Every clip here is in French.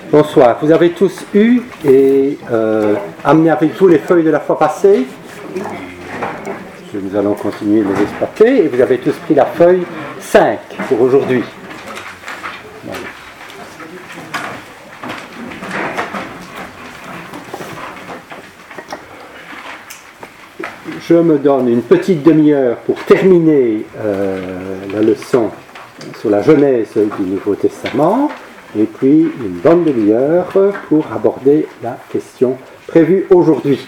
Bonsoir. Vous avez tous eu et amené avec vous les feuilles de la fois passée. Nous allons continuer de les exploiter. Et vous avez tous pris la feuille 5 pour aujourd'hui. Voilà. Je me donne une petite demi-heure pour terminer la leçon sur la Genèse du Nouveau Testament. Et puis une bonne demi-heure pour aborder la question prévue aujourd'hui.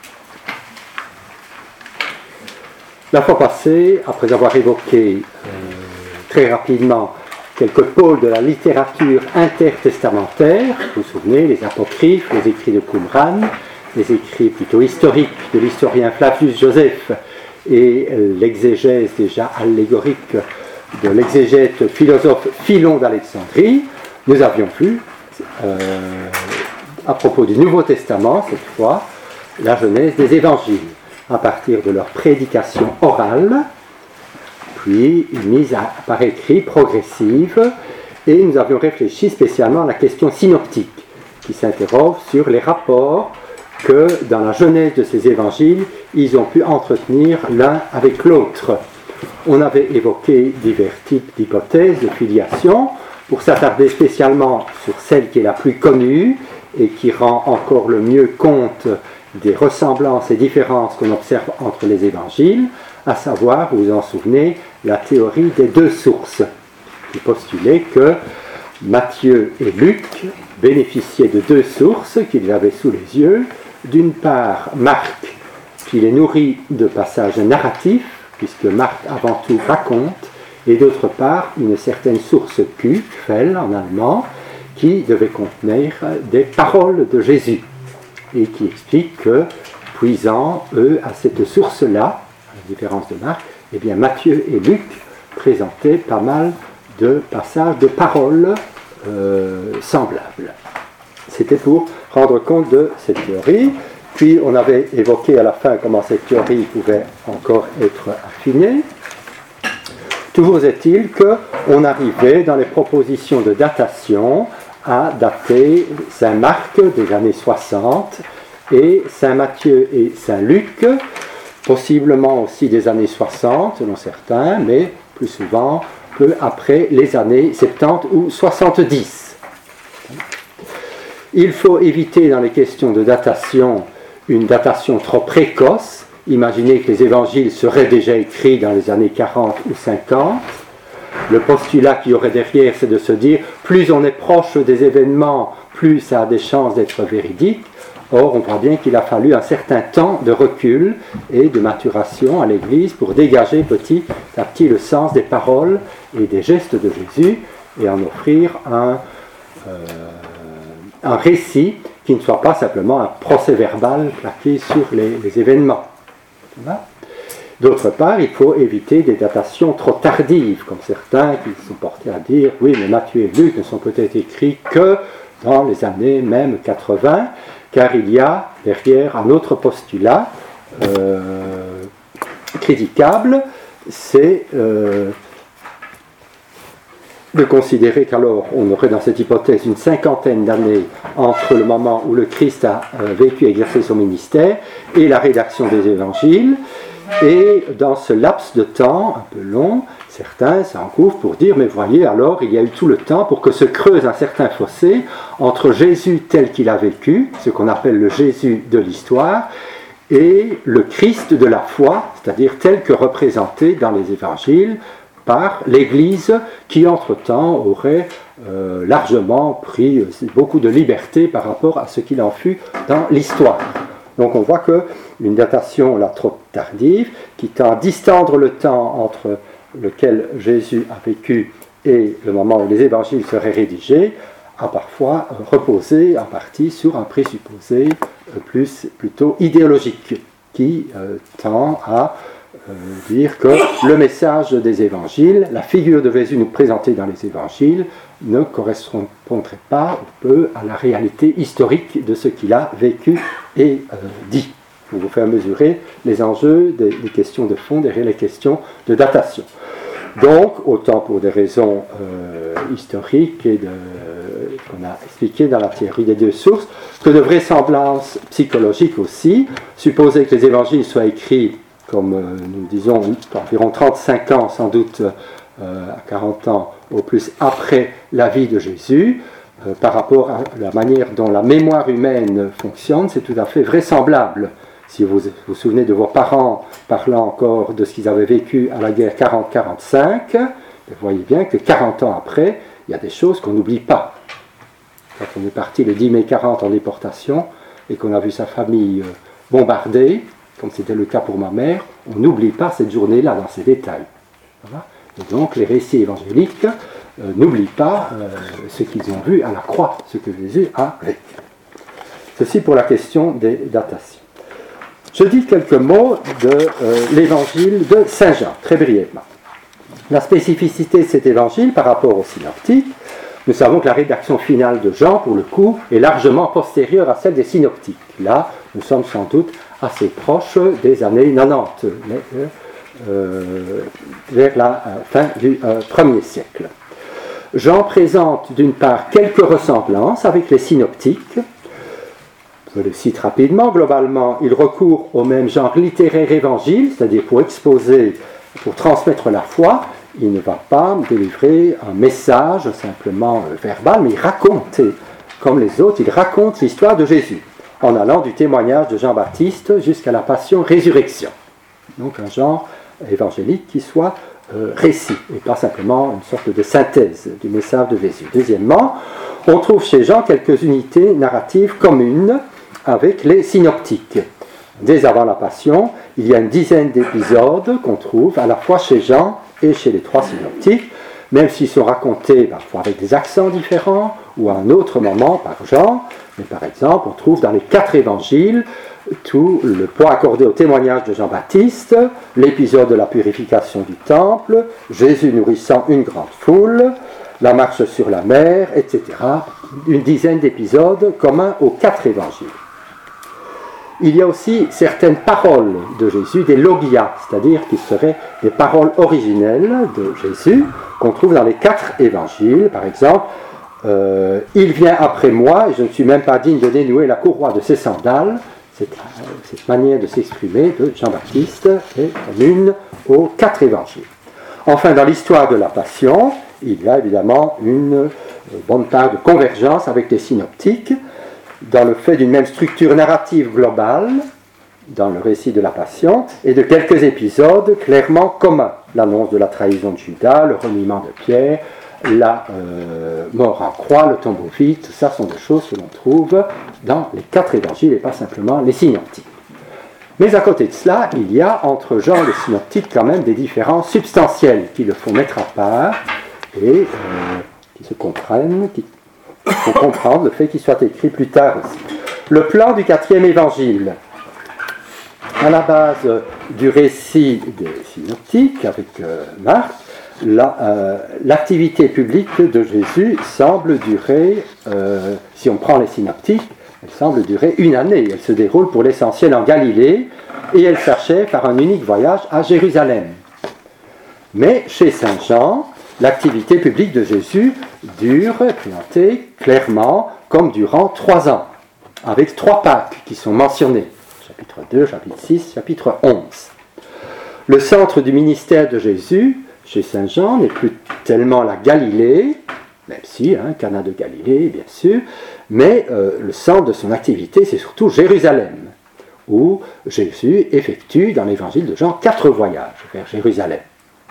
La fois passée, après avoir évoqué très rapidement quelques pôles de la littérature intertestamentaire, vous vous souvenez, les apocryphes, les écrits de Qumran, les écrits plutôt historiques de l'historien Flavius Joseph et l'exégèse déjà allégorique de l'exégète philosophe Philon d'Alexandrie, nous avions vu, à propos du Nouveau Testament, cette fois, la genèse des évangiles, à partir de leur prédication orale, puis mise par écrit progressive, et nous avions réfléchi spécialement à la question synoptique, qui s'interroge sur les rapports que, dans la genèse de ces évangiles, ils ont pu entretenir l'un avec l'autre. On avait évoqué divers types d'hypothèses de filiation, pour s'attarder spécialement sur celle qui est la plus connue et qui rend encore le mieux compte des ressemblances et différences qu'on observe entre les évangiles, à savoir, vous vous en souvenez, la théorie des deux sources, qui postulait que Matthieu et Luc bénéficiaient de deux sources qu'ils avaient sous les yeux. D'une part, Marc, qui les nourrit de passages narratifs, puisque Marc avant tout raconte, et d'autre part, une certaine source Q, Quelle en allemand, qui devait contenir des paroles de Jésus, et qui explique que, puisant, eux, à cette source-là, à la différence de Marc, eh bien, Matthieu et Luc présentaient pas mal de passages de paroles semblables. C'était pour rendre compte de cette théorie. Puis, on avait évoqué à la fin comment cette théorie pouvait encore être affinée. Toujours est-il qu'on arrivait dans les propositions de datation à dater Saint Marc des années 60 et Saint Matthieu et Saint Luc, possiblement aussi des années 60 selon certains, mais plus souvent peu après les années 70 ou 70. Il faut éviter dans les questions de datation une datation trop précoce. Imaginez que les évangiles seraient déjà écrits dans les années 40 ou 50. Le postulat qu'il y aurait derrière, c'est de se dire, plus on est proche des événements, plus ça a des chances d'être véridique. Or, on voit bien qu'il a fallu un certain temps de recul et de maturation à l'Église pour dégager petit à petit le sens des paroles et des gestes de Jésus et en offrir un récit qui ne soit pas simplement un procès-verbal plaqué sur les événements. D'autre part, il faut éviter des datations trop tardives, comme certains qui sont portés à dire oui, mais Matthieu et Luc ne sont peut-être écrits que dans les années même 80, car il y a derrière un autre postulat critiquable, c'est de considérer qu'alors on aurait dans cette hypothèse une cinquantaine d'années entre le moment où le Christ a vécu et exercé son ministère et la rédaction des évangiles, et dans ce laps de temps un peu long, certains s'en couvrent pour dire mais voyez alors il y a eu tout le temps pour que se creuse un certain fossé entre Jésus tel qu'il a vécu, ce qu'on appelle le Jésus de l'histoire, et le Christ de la foi, c'est-à-dire tel que représenté dans les évangiles par l'Église qui, entre-temps, aurait largement pris beaucoup de liberté par rapport à ce qu'il en fut dans l'histoire. Donc on voit qu'une datation là, trop tardive, qui tend à distendre le temps entre lequel Jésus a vécu et le moment où les évangiles seraient rédigés, a parfois reposé en partie sur un présupposé plutôt idéologique, qui tend à dire que le message des évangiles, la figure de Jésus nous présentée dans les évangiles, ne correspondrait pas ou peu à la réalité historique de ce qu'il a vécu et dit. Pour vous faire mesurer les enjeux des questions de fond derrière les questions de datation. Donc, autant pour des raisons historiques et qu'on a expliqué dans la théorie des deux sources, que de vraisemblances psychologiques aussi, supposer que les évangiles soient écrits, comme nous disons, environ 35 ans, sans doute à 40 ans au plus après la vie de Jésus, par rapport à la manière dont la mémoire humaine fonctionne, c'est tout à fait vraisemblable. Si vous vous souvenez de vos parents parlant encore de ce qu'ils avaient vécu à la guerre 40-45, vous voyez bien que 40 ans après, il y a des choses qu'on n'oublie pas. Quand on est parti le 10 mai 40 en déportation et qu'on a vu sa famille bombardée, comme c'était le cas pour ma mère, on n'oublie pas cette journée-là dans ses détails. Voilà. Et donc les récits évangéliques n'oublient pas ce qu'ils ont vu à la croix, ce que Jésus a vécu. Ceci pour la question des datations. Je dis quelques mots de l'évangile de Saint Jean, très brièvement. La spécificité de cet évangile par rapport aux synoptiques, nous savons que la rédaction finale de Jean, pour le coup, est largement postérieure à celle des synoptiques. Là, nous sommes sans doute assez proches des années 90, mais vers la fin du 1er siècle. Jean présente d'une part quelques ressemblances avec les synoptiques. Je le cite rapidement. Globalement, il recourt au même genre littéraire évangile, c'est-à-dire pour exposer, pour transmettre la foi. Il ne va pas délivrer un message simplement verbal, mais il raconte, comme les autres, il raconte l'histoire de Jésus, en allant du témoignage de Jean-Baptiste jusqu'à la passion-résurrection. Donc un genre évangélique qui soit récit, et pas simplement une sorte de synthèse du message de Jésus. Deuxièmement, on trouve chez Jean quelques unités narratives communes avec les synoptiques. Dès avant la Passion, il y a une dizaine d'épisodes qu'on trouve à la fois chez Jean et chez les trois synoptiques, même s'ils sont racontés parfois avec des accents différents ou à un autre moment par Jean. Mais par exemple, on trouve dans les 4 évangiles tout le poids accordé au témoignage de Jean-Baptiste, l'épisode de la purification du temple, Jésus nourrissant une grande foule, la marche sur la mer, etc. Une dizaine d'épisodes communs aux 4 évangiles. Il y a aussi certaines paroles de Jésus, des logia, c'est-à-dire qui seraient des paroles originelles de Jésus, qu'on trouve dans les 4 évangiles. Par exemple, il vient après moi et je ne suis même pas digne de dénouer la courroie de ses sandales. Cette manière de s'exprimer de Jean-Baptiste est commune aux 4 évangiles. Enfin, dans l'histoire de la Passion, il y a évidemment une bonne part de convergence avec les synoptiques, dans le fait d'une même structure narrative globale, dans le récit de la Passion, et de quelques épisodes clairement communs. L'annonce de la trahison de Judas, le reniement de Pierre, la mort en croix, le tombeau vide, tout ça sont des choses que l'on trouve dans les 4 évangiles et pas simplement les synoptiques. Mais à côté de cela, il y a entre Jean et les synoptiques quand même des différences substantielles qui le font mettre à part et qui se comprennent, qui font comprendre le fait qu'il soit écrit plus tard aussi. Le plan du 4e évangile, à la base du récit des synoptiques avec Marc, l'activité publique de Jésus semble durer, si on prend les synoptiques, elle semble durer 1 année. Elle se déroule pour l'essentiel en Galilée et elle s'achève par un unique voyage à Jérusalem. Mais chez Saint Jean, l'activité publique de Jésus dure, présentée clairement comme durant 3 ans, avec 3 Pâques qui sont mentionnées, chapitre 2, chapitre 6, chapitre 11. Le centre du ministère de Jésus, chez Saint Jean, n'est plus tellement la Galilée, même si, Cana de Galilée, bien sûr, mais le centre de son activité, c'est surtout Jérusalem, où Jésus effectue, dans l'évangile de Jean, 4 voyages vers Jérusalem.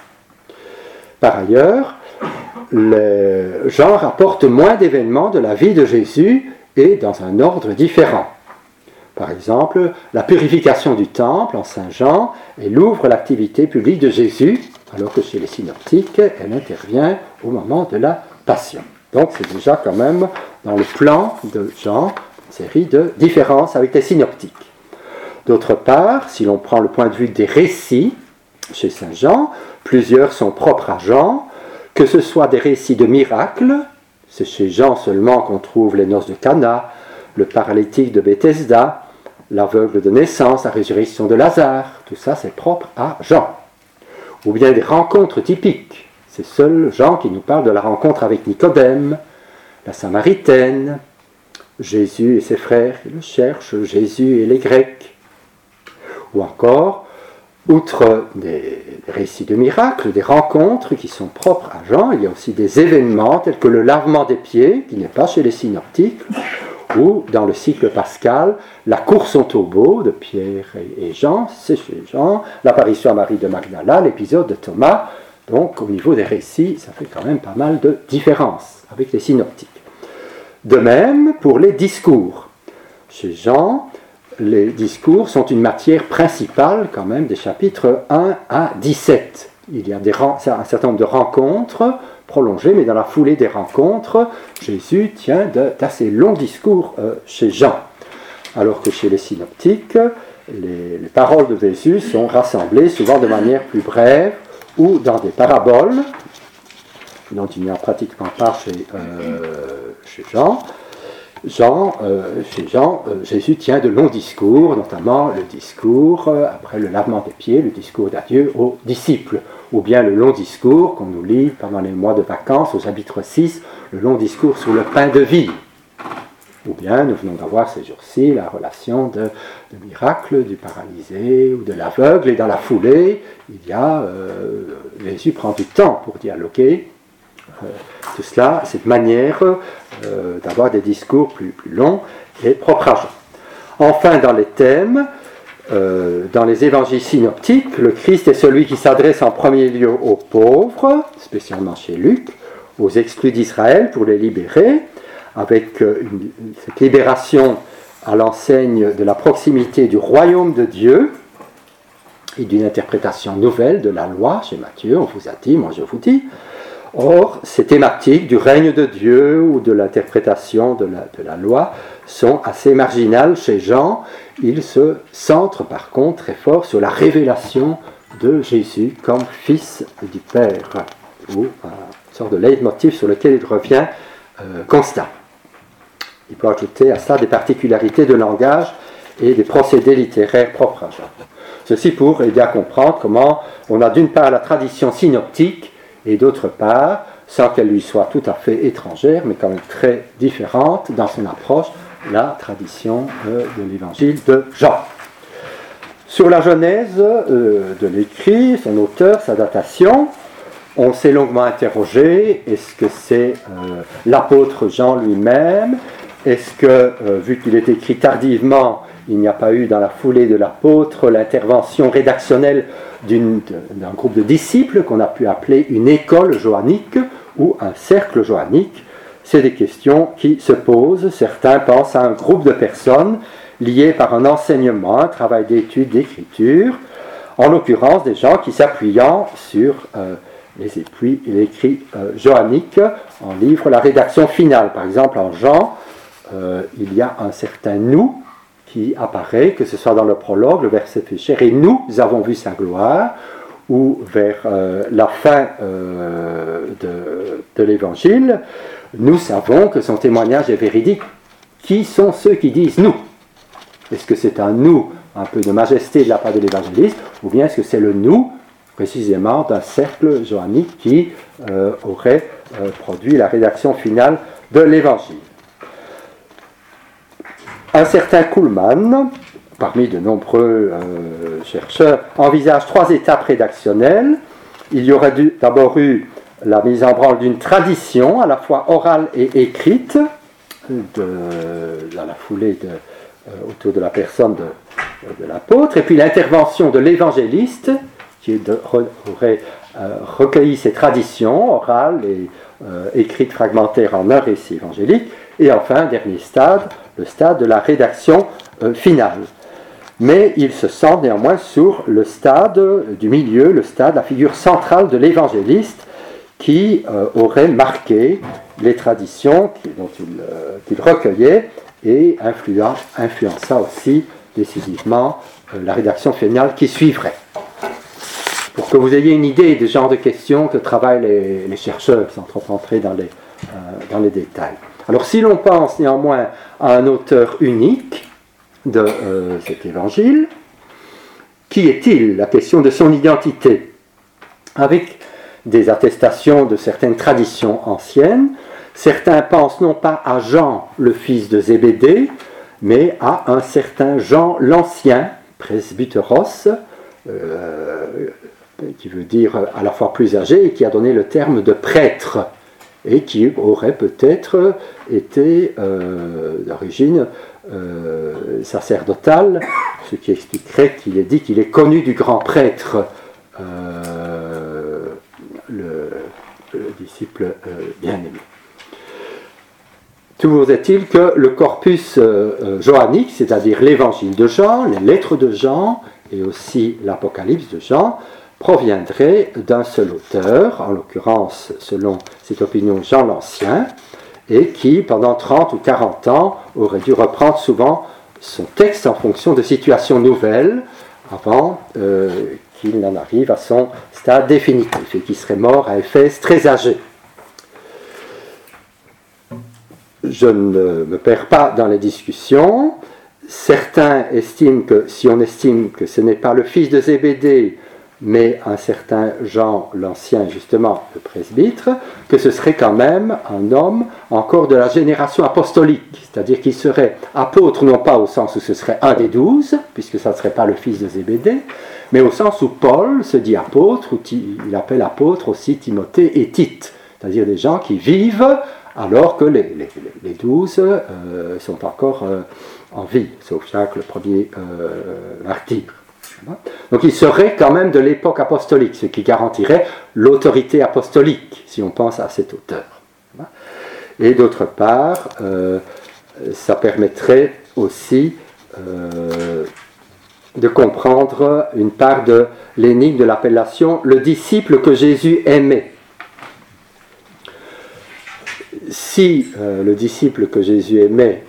Par ailleurs, Jean rapporte moins d'événements de la vie de Jésus et dans un ordre différent. Par exemple, la purification du temple en Saint Jean, elle ouvre l'activité publique de Jésus, alors que chez les synoptiques, elle intervient au moment de la Passion. Donc c'est déjà quand même dans le plan de Jean une série de différences avec les synoptiques. D'autre part, si l'on prend le point de vue des récits, chez Saint Jean, plusieurs sont propres à Jean, que ce soit des récits de miracles, c'est chez Jean seulement qu'on trouve les noces de Cana, le paralytique de Bethesda, l'aveugle de naissance, la résurrection de Lazare, tout ça c'est propre à Jean. Ou bien des rencontres typiques, c'est seul Jean qui nous parle de la rencontre avec Nicodème, la Samaritaine, Jésus et ses frères qui le cherchent, Jésus et les Grecs. Ou encore, outre des récits de miracles, des rencontres qui sont propres à Jean, il y a aussi des événements tels que le lavement des pieds, qui n'est pas chez les synoptiques, ou dans le cycle pascal, la course au tombeau de Pierre et Jean, c'est chez Jean, l'apparition à Marie de Magdala, l'épisode de Thomas. Donc au niveau des récits, ça fait quand même pas mal de différences avec les synoptiques. De même pour les discours. Chez Jean, les discours sont une matière principale quand même des chapitres 1 à 17. Il y a un certain nombre de rencontres prolongées, mais dans la foulée des rencontres, Jésus tient d'assez longs discours chez Jean. Alors que chez les synoptiques, les paroles de Jésus sont rassemblées souvent de manière plus brève ou dans des paraboles, dont il n'y a pratiquement pas chez Jean. Chez Jean, Jésus tient de longs discours, notamment le discours après le lavement des pieds, le discours d'adieu aux disciples, ou bien le long discours qu'on nous lit pendant les mois de vacances au chapitre 6, le long discours sur le pain de vie. Ou bien nous venons d'avoir ces jours-ci la relation de miracles du paralysé ou de l'aveugle, et dans la foulée, Jésus prend du temps pour dialoguer. Tout cela, cette manière d'avoir des discours plus longs et propres à Jean. Enfin, dans les thèmes, dans les évangiles synoptiques, le Christ est celui qui s'adresse en premier lieu aux pauvres, spécialement chez Luc, aux exclus d'Israël pour les libérer, avec cette libération à l'enseigne de la proximité du royaume de Dieu et d'une interprétation nouvelle de la loi. Chez Matthieu, on vous a dit, moi je vous dis. Or, ces thématiques du règne de Dieu ou de l'interprétation de la loi sont assez marginales chez Jean. Il se centre par contre très fort sur la révélation de Jésus comme fils du Père, ou une sorte de leitmotiv sur lequel il revient constant. Il peut ajouter à cela des particularités de langage et des procédés littéraires propres à Jean. Ceci pour aider à comprendre comment on a d'une part la tradition synoptique, et d'autre part, sans qu'elle lui soit tout à fait étrangère, mais quand même très différente dans son approche, la tradition de l'évangile de Jean. Sur la genèse de l'écrit, son auteur, sa datation, on s'est longuement interrogé, est-ce que c'est l'apôtre Jean lui-même? Est-ce que, vu qu'il est écrit tardivement, il n'y a pas eu dans la foulée de l'apôtre l'intervention rédactionnelle d'un groupe de disciples qu'on a pu appeler une école johannique ou un cercle johannique? C'est des questions qui se posent. Certains pensent à un groupe de personnes liées par un enseignement, un travail d'étude, d'écriture, en l'occurrence des gens qui s'appuyant sur les écrits johanniques en livrent la rédaction finale. Par exemple, en Jean, il y a un certain « nous » qui apparaît, que ce soit dans le prologue, le verset pécheur, et nous avons vu sa gloire, ou vers la fin de l'évangile, nous savons que son témoignage est véridique. Qui sont ceux qui disent nous? Est-ce que c'est un nous, un peu de majesté de la part de l'évangéliste, ou bien est-ce que c'est le nous, précisément, d'un cercle johannique qui aurait produit la rédaction finale de l'évangile? Un certain Kuhlmann, parmi de nombreux chercheurs, envisage 3 étapes rédactionnelles. Il y aurait d'abord eu la mise en branle d'une tradition, à la fois orale et écrite, dans la foulée autour de la personne de l'apôtre, et puis l'intervention de l'évangéliste, qui aurait recueilli ces traditions orales et écrites fragmentaires en un récit évangélique, et enfin, dernier stade, le stade de la rédaction finale. Mais il se centre néanmoins sur le stade du milieu, le stade, la figure centrale de l'évangéliste qui aurait marqué les traditions qu'il recueillait et influença aussi décisivement la rédaction finale qui suivrait. Pour que vous ayez une idée des genres de questions que travaillent les chercheurs, sans trop rentrer dans les détails. Alors si l'on pense néanmoins à un auteur unique de cet évangile, qui est-il? La question de son identité. Avec des attestations de certaines traditions anciennes, Certains pensent non pas à Jean, le fils de Zébédée, mais à un certain Jean l'Ancien, presbyteros, qui veut dire à la fois plus âgé, et qui a donné le terme de prêtre, et qui aurait peut-être été d'origine sacerdotale, ce qui expliquerait qu'il est dit qu'il est connu du grand prêtre, le disciple bien-aimé. Toujours est-il que le corpus johannique, c'est-à-dire l'évangile de Jean, les lettres de Jean et aussi l'Apocalypse de Jean, proviendrait d'un seul auteur, en l'occurrence, selon cette opinion, Jean l'Ancien, et qui, pendant 30 ou 40 ans, aurait dû reprendre souvent son texte en fonction de situations nouvelles, avant qu'il n'en arrive à son stade définitif, et qui serait mort à Éphèse très âgé. Je ne me perds pas dans les discussions. Certains estiment que, si on estime que ce n'est pas le fils de Zébédée, mais un certain Jean l'Ancien, justement, le presbytre, que ce serait quand même un homme encore de la génération apostolique, c'est-à-dire qu'il serait apôtre, non pas au sens où ce serait un des 12, puisque ça ne serait pas le fils de Zébédée, mais au sens où Paul se dit apôtre, ou il appelle apôtre aussi Timothée et Tite, c'est-à-dire des gens qui vivent alors que les 12 sont encore en vie, sauf Jacques, le premier martyr. Donc il serait quand même de l'époque apostolique, ce qui garantirait l'autorité apostolique, si on pense à cet auteur. Et d'autre part, ça permettrait aussi de comprendre une part de l'énigme de l'appellation « le disciple que Jésus aimait ». Si le disciple que Jésus aimait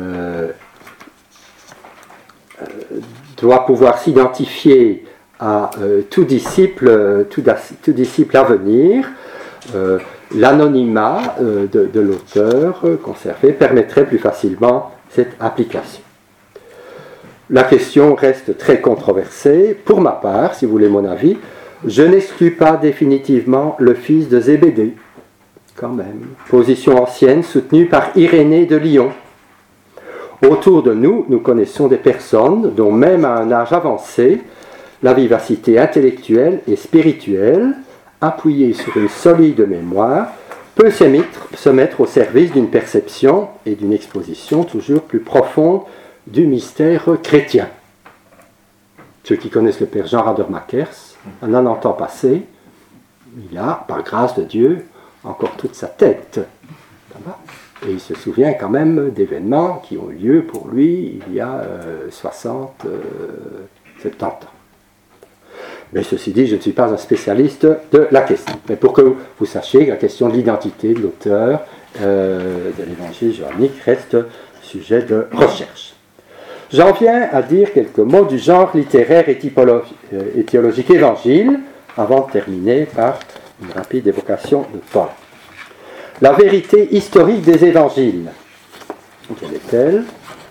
doit pouvoir s'identifier à tout disciple à venir, l'anonymat de l'auteur conservé permettrait plus facilement cette application. La question reste très controversée. Pour ma part, si vous voulez mon avis, je n'exclus pas définitivement le fils de Zébédée, quand même. Position ancienne soutenue par Irénée de Lyon. Autour de nous, nous connaissons des personnes dont même à un âge avancé, la vivacité intellectuelle et spirituelle, appuyée sur une solide mémoire, peut se mettre au service d'une perception et d'une exposition toujours plus profonde du mystère chrétien. Ceux qui connaissent le père Jean Radermakers, en 90 ans passés, il a, par grâce de Dieu, encore toute sa tête. Et il se souvient quand même d'événements qui ont eu lieu pour lui il y a 60, 70 ans. Mais ceci dit, je ne suis pas un spécialiste de la question. Mais pour que vous sachiez que la question de l'identité de l'auteur de l'évangile johannique reste sujet de recherche. J'en viens à dire quelques mots du genre littéraire et théologique évangile, avant de terminer par une rapide évocation de Paul. La vérité historique des évangiles. Quelle est-elle ?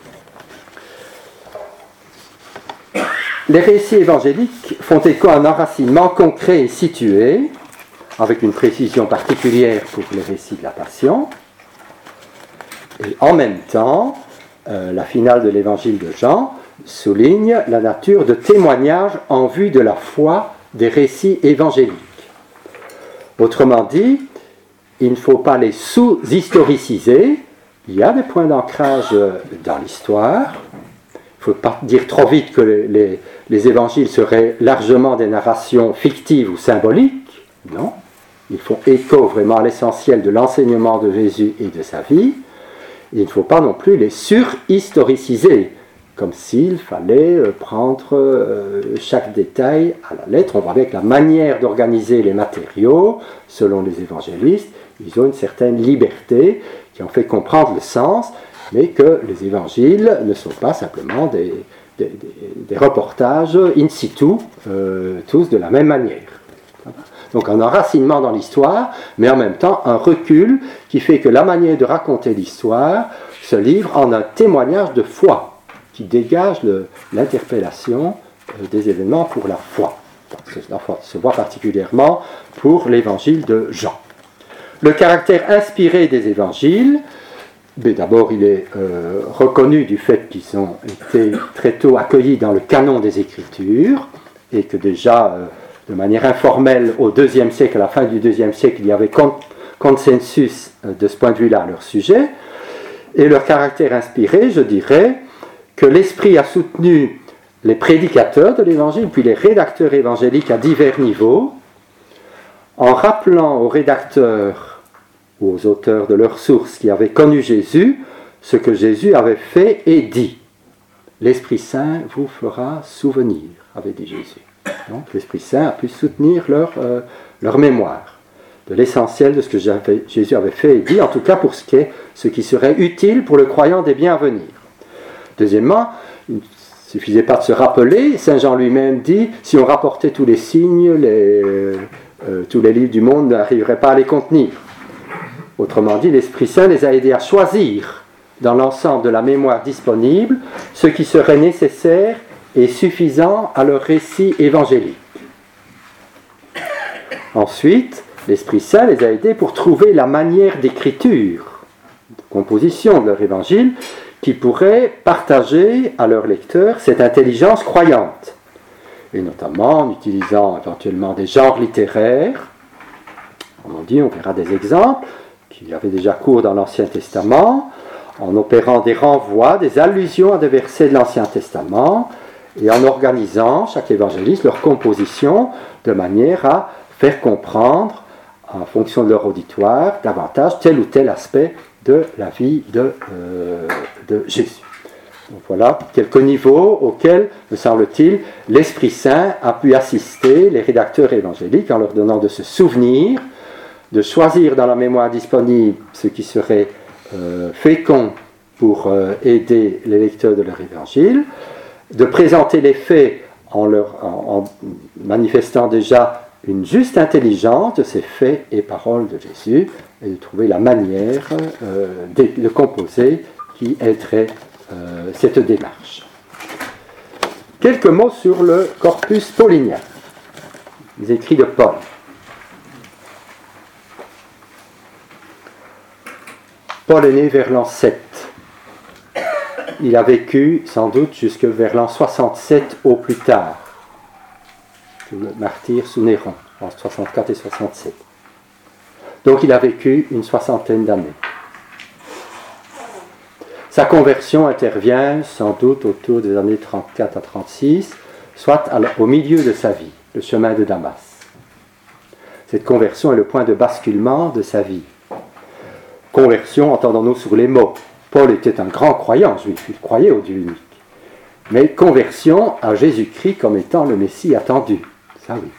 Les récits évangéliques font écho à un enracinement concret et situé, avec une précision particulière pour les récits de la Passion. Et en même temps, la finale de l'évangile de Jean souligne la nature de témoignage en vue de la foi des récits évangéliques. Autrement dit, il ne faut pas les sous-historiciser. Il y a des points d'ancrage dans l'histoire. Il ne faut pas dire trop vite que les évangiles seraient largement des narrations fictives ou symboliques. Non. Ils font écho vraiment à l'essentiel de l'enseignement de Jésus et de sa vie. Il ne faut pas non plus les surhistoriciser, comme s'il fallait prendre chaque détail à la lettre. On voit avec la manière d'organiser les matériaux, selon les évangélistes, ils ont une certaine liberté qui en fait comprendre le sens, mais que les évangiles ne sont pas simplement des reportages in situ, tous de la même manière. Donc un enracinement dans l'histoire, mais en même temps un recul qui fait que la manière de raconter l'histoire se livre en un témoignage de foi, qui dégage l'interpellation des événements pour la foi. Cela se voit particulièrement pour l'évangile de Jean. Le caractère inspiré des évangiles, mais d'abord il est reconnu du fait qu'ils ont été très tôt accueillis dans le canon des Écritures, et que déjà, de manière informelle, au IIe siècle, à la fin du IIe siècle, il y avait consensus de ce point de vue-là à leur sujet. Et leur caractère inspiré, je dirais que l'Esprit a soutenu les prédicateurs de l'Évangile, puis les rédacteurs évangéliques à divers niveaux, en rappelant aux rédacteurs ou aux auteurs de leurs sources qui avaient connu Jésus, ce que Jésus avait fait et dit. L'Esprit Saint vous fera souvenir, avait dit Jésus. Donc l'Esprit Saint a pu soutenir leur mémoire de l'essentiel de ce que Jésus avait fait et dit, en tout cas pour ce qui serait utile pour le croyant des biens à venir. Deuxièmement, il ne suffisait pas de se rappeler, Saint Jean lui-même dit, si on rapportait tous les signes, tous les livres du monde n'arriveraient pas à les contenir. Autrement dit, l'Esprit Saint les a aidés à choisir dans l'ensemble de la mémoire disponible ce qui serait nécessaire et suffisant à leur récit évangélique. Ensuite, l'Esprit Saint les a aidés pour trouver la manière d'écriture, de composition de leur évangile, qui pourrait partager à leurs lecteurs cette intelligence croyante, et notamment en utilisant éventuellement des genres littéraires. On verra des exemples, qui avaient déjà cours dans l'Ancien Testament, en opérant des renvois, des allusions à des versets de l'Ancien Testament, et en organisant, chaque évangéliste, leur composition de manière à faire comprendre, en fonction de leur auditoire, davantage tel ou tel aspect de la vie de Jésus. Donc voilà quelques niveaux auxquels, me semble-t-il, l'Esprit Saint a pu assister les rédacteurs évangéliques en leur donnant de se souvenir, de choisir dans la mémoire disponible ce qui serait fécond pour aider les lecteurs de leur évangile, de présenter les faits en manifestant déjà une juste intelligence de ces faits et paroles de Jésus, et de trouver la manière de composer qui aiderait cette démarche. Quelques mots sur le corpus paulinien, les écrits de Paul. Paul est né vers l'an 7. Il a vécu sans doute jusque vers l'an 67 au plus tard, le martyr sous Néron, en 64 et 67. Donc il a vécu une soixantaine d'années. Sa conversion intervient sans doute autour des années 34 à 36, soit au milieu de sa vie, le chemin de Damas. Cette conversion est le point de basculement de sa vie. Conversion, entendons-nous sur les mots. Paul était un grand croyant juif, il croyait au Dieu unique. Mais conversion à Jésus-Christ comme étant le Messie attendu. Ça oui.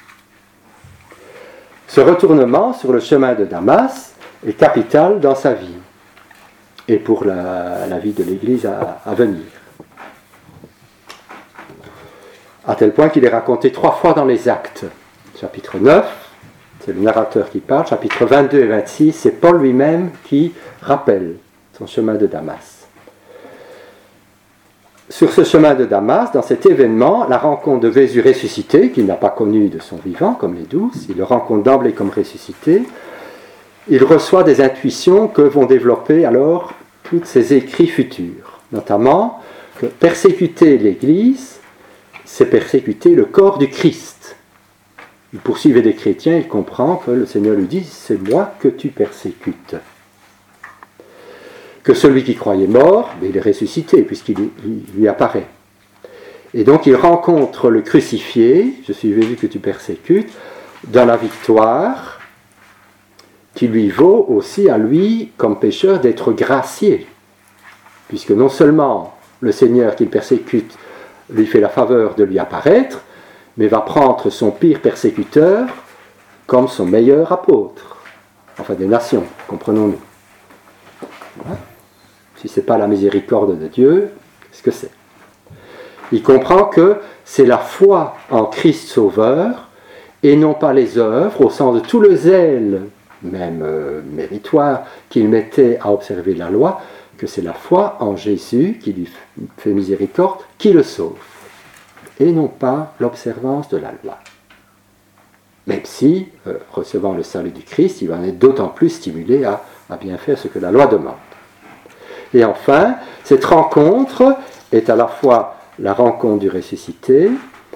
Ce retournement sur le chemin de Damas est capital dans sa vie et pour la vie de l'Église à venir. À tel point qu'il est raconté 3 fois dans les Actes. Chapitre 9, c'est le narrateur qui parle. Chapitre 22 et 26, c'est Paul lui-même qui rappelle son chemin de Damas. Sur ce chemin de Damas, dans cet événement, la rencontre de Jésus ressuscité, qu'il n'a pas connu de son vivant, comme les 12, il le rencontre d'emblée comme ressuscité, il reçoit des intuitions que vont développer alors tous ses écrits futurs, notamment que persécuter l'Église, c'est persécuter le corps du Christ. Il poursuivait des chrétiens, il comprend que le Seigneur lui dit « c'est moi que tu persécutes ». Que celui qui croyait mort, mais il est ressuscité puisqu'il lui apparaît. Et donc il rencontre le crucifié, je suis Jésus que tu persécutes, dans la victoire qui lui vaut aussi à lui, comme pécheur, d'être gracié. Puisque non seulement le Seigneur qu'il persécute lui fait la faveur de lui apparaître, mais va prendre son pire persécuteur comme son meilleur apôtre. Enfin des nations, comprenons-nous. Voilà. Si ce n'est pas la miséricorde de Dieu, qu'est-ce que c'est? Il comprend que c'est la foi en Christ Sauveur, et non pas les œuvres, au sens de tout le zèle, même méritoire, qu'il mettait à observer la loi, que c'est la foi en Jésus qui lui fait miséricorde, qui le sauve, et non pas l'observance de la loi. même si, recevant le salut du Christ, il va en être d'autant plus stimulé à bien faire ce que la loi demande. Et enfin, cette rencontre est à la fois la rencontre du ressuscité,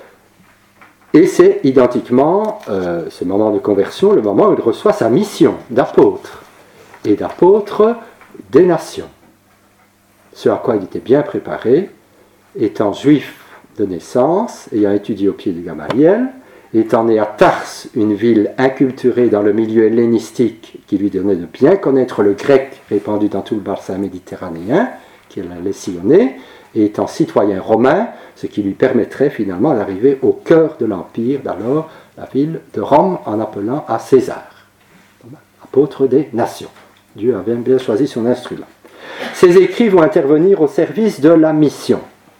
et c'est identiquement ce moment de conversion, le moment où il reçoit sa mission d'apôtre, et d'apôtre des nations. Ce à quoi il était bien préparé, étant juif de naissance, ayant étudié au pied de Gamaliel, étant né à Tarse, une ville inculturée dans le milieu hellénistique qui lui donnait de bien connaître le grec répandu dans tout le bassin méditerranéen, qu'il allait sillonner, et étant citoyen romain, ce qui lui permettrait finalement d'arriver au cœur de l'empire d'alors, la ville de Rome, en appelant à César, apôtre des nations. Dieu avait bien choisi son instrument. Ces écrits vont intervenir au service de la mission.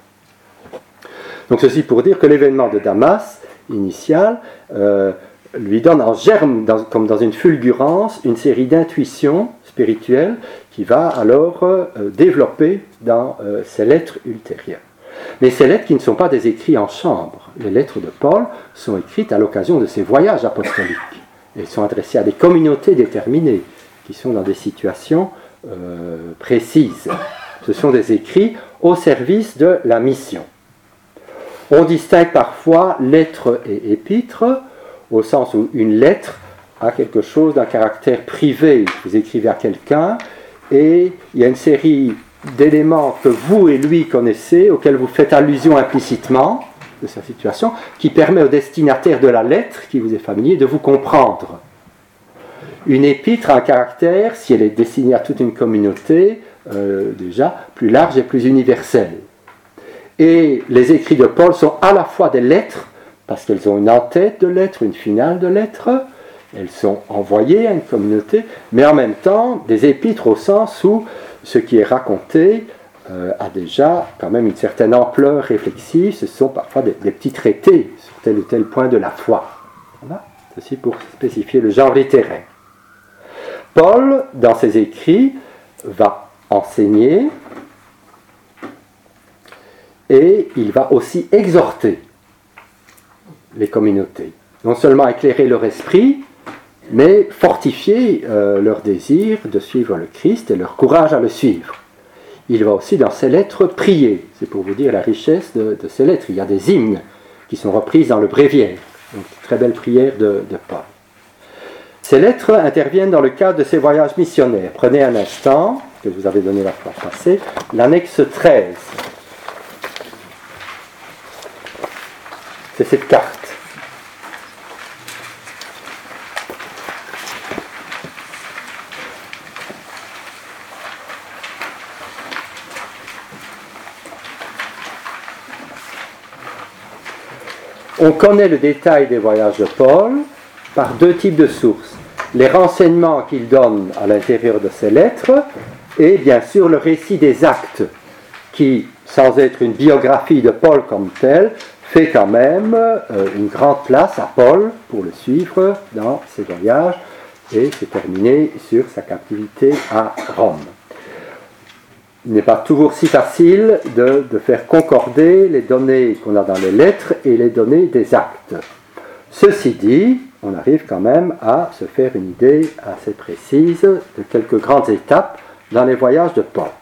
Donc ceci pour dire que l'événement de Damas, initial, lui donne en germe, comme dans une fulgurance, une série d'intuitions spirituelles qui va alors développer dans ses lettres ultérieures. Mais ces lettres qui ne sont pas des écrits en chambre. Les lettres de Paul sont écrites à l'occasion de ses voyages apostoliques. Elles sont adressées à des communautés déterminées, qui sont dans des situations précises. Ce sont des écrits au service de la mission. On distingue parfois lettres et épîtres, au sens où une lettre a quelque chose d'un caractère privé. Vous écrivez à quelqu'un, et il y a une série d'éléments que vous et lui connaissez, auxquels vous faites allusion implicitement de sa situation, qui permet au destinataire de la lettre, qui vous est familier, de vous comprendre. Une épître a un caractère, si elle est destinée à toute une communauté, déjà plus large et plus universel. Et les écrits de Paul sont à la fois des lettres, parce qu'elles ont une en-tête de lettres, une finale de lettres, elles sont envoyées à une communauté, mais en même temps des épîtres au sens où ce qui est raconté a déjà quand même une certaine ampleur réflexive. Ce sont parfois des petits traités sur tel ou tel point de la foi. Voilà. Ceci pour spécifier le genre littéraire. Paul, dans ses écrits, va enseigner et il va aussi exhorter les communautés. Non seulement éclairer leur esprit, mais fortifier leur désir de suivre le Christ et leur courage à le suivre. Il va aussi dans ses lettres prier. C'est pour vous dire la richesse de ses lettres. Il y a des hymnes qui sont reprises dans le bréviaire. Donc, très belle prière de Paul. Ces lettres interviennent dans le cadre de ses voyages missionnaires. Prenez un instant, que je vous avais donné la fois passée, l'annexe 13. C'est cette carte. On connaît le détail des voyages de Paul par deux types de sources. Les renseignements qu'il donne à l'intérieur de ses lettres et bien sûr le récit des actes qui, sans être une biographie de Paul comme telle, fait quand même une grande place à Paul pour le suivre dans ses voyages et c'est terminé sur sa captivité à Rome. Il n'est pas toujours si facile de faire concorder les données qu'on a dans les lettres et les données des actes. Ceci dit, on arrive quand même à se faire une idée assez précise de quelques grandes étapes dans les voyages de Paul.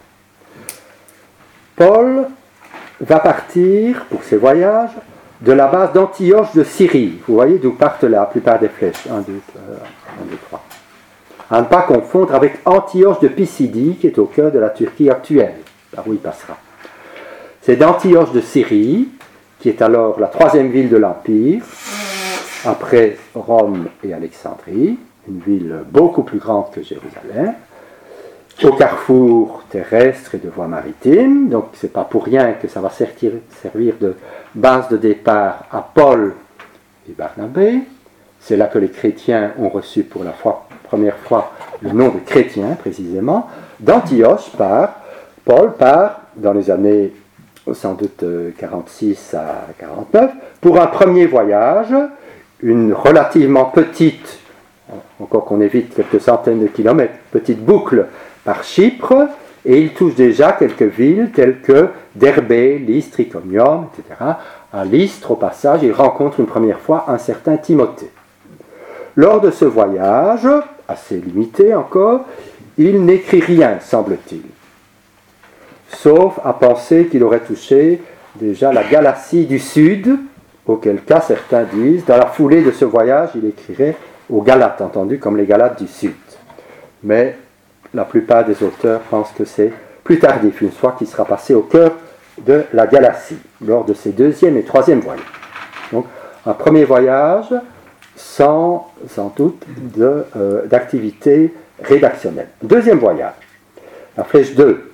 Paul va partir pour ses voyages de la base d'Antioche de Syrie. Vous voyez d'où partent la plupart des flèches. 1, 2, 3. À ne pas confondre avec Antioche de Pisidie, qui est au cœur de la Turquie actuelle, par où il passera. C'est d'Antioche de Syrie, qui est alors la troisième ville de l'Empire, après Rome et Alexandrie, une ville beaucoup plus grande que Jérusalem, au carrefour terrestre et de voies maritimes. Donc ce n'est pas pour rien que ça va servir de base de départ à Paul et Barnabé. C'est là que les chrétiens ont reçu pour la première fois le nom de chrétien, précisément. D'Antioche Paul part dans les années sans doute 46 à 49 pour un premier voyage, une relativement petite, encore qu'on évite quelques centaines de kilomètres, petite boucle par Chypre, et il touche déjà quelques villes telles que Derbé, Lystre, Iconium, etc. À Lystre, au passage, il rencontre une première fois un certain Timothée. Lors de ce voyage, assez limité encore, il n'écrit rien, semble-t-il, sauf à penser qu'il aurait touché déjà la Galatie du Sud, auquel cas certains disent, dans la foulée de ce voyage, il écrirait aux Galates, entendu comme les Galates du Sud. Mais la plupart des auteurs pensent que c'est plus tardif, une fois qu'il sera passé au cœur de la Galatie, lors de ses deuxième et troisième voyages. Donc, un premier voyage sans doute d'activité rédactionnelle. Deuxième voyage, la flèche 2.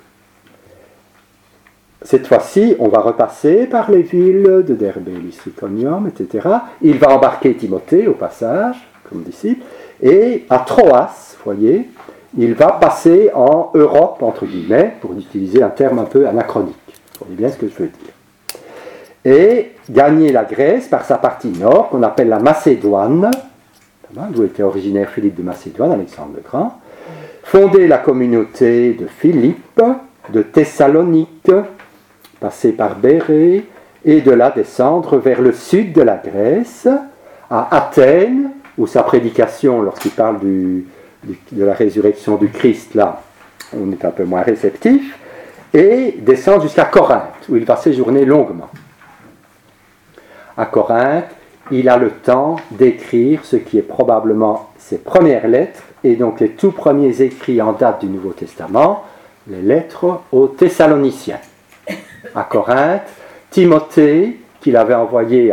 Cette fois-ci, on va repasser par les villes de Derbe, Lysiconium, etc. Il va embarquer Timothée au passage, comme disciple, et à Troas, voyez, il va passer en Europe, entre guillemets, pour utiliser un terme un peu anachronique. Vous voyez bien ce que je veux dire. Et gagner la Grèce par sa partie nord, qu'on appelle la Macédoine, d'où était originaire Philippe de Macédoine, Alexandre le Grand, fonder la communauté de Philippe, de Thessalonique, passer par Bérée, et de là descendre vers le sud de la Grèce, à Athènes, où sa prédication, lorsqu'il parle de la résurrection du Christ, là, on est un peu moins réceptif, et descendre jusqu'à Corinthe, où il va séjourner longuement. À Corinthe, il a le temps d'écrire ce qui est probablement ses premières lettres, et donc les tout premiers écrits en date du Nouveau Testament, les lettres aux Thessaloniciens. À Corinthe, Timothée, qu'il avait envoyé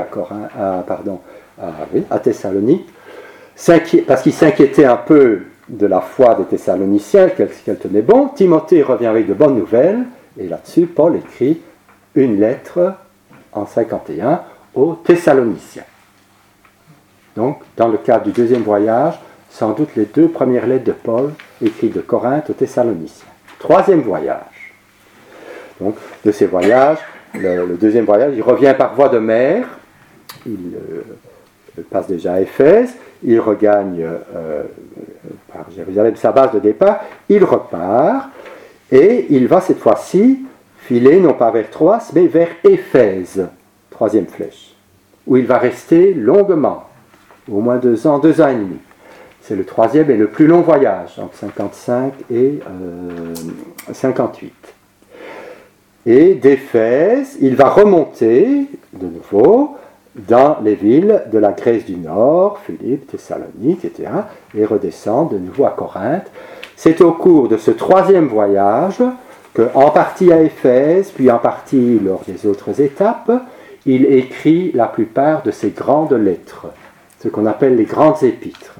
à Thessalonique, parce qu'il s'inquiétait un peu de la foi des Thessaloniciens, qu'elle tenait bon, Timothée revient avec de bonnes nouvelles, et là-dessus, Paul écrit une lettre en 51 aux Thessaloniciens. Donc, dans le cadre du deuxième voyage, sans doute les deux premières lettres de Paul écrites de Corinthe aux Thessaloniciens. Troisième voyage. Donc, de ces voyages, le deuxième voyage, il revient par voie de mer, il passe déjà à Éphèse, il regagne par Jérusalem sa base de départ, il repart, et il va cette fois-ci filer non pas vers Troas, mais vers Éphèse, troisième flèche, où il va rester longuement, au moins 2 ans et demi. C'est le troisième et le plus long voyage, entre 55 et 58. Et d'Éphèse, il va remonter de nouveau dans les villes de la Grèce du Nord, Philippe, Thessalonique, etc., et redescend de nouveau à Corinthe. C'est au cours de ce troisième voyage que, en partie à Éphèse, puis en partie lors des autres étapes, il écrit la plupart de ses grandes lettres, ce qu'on appelle les grandes épîtres.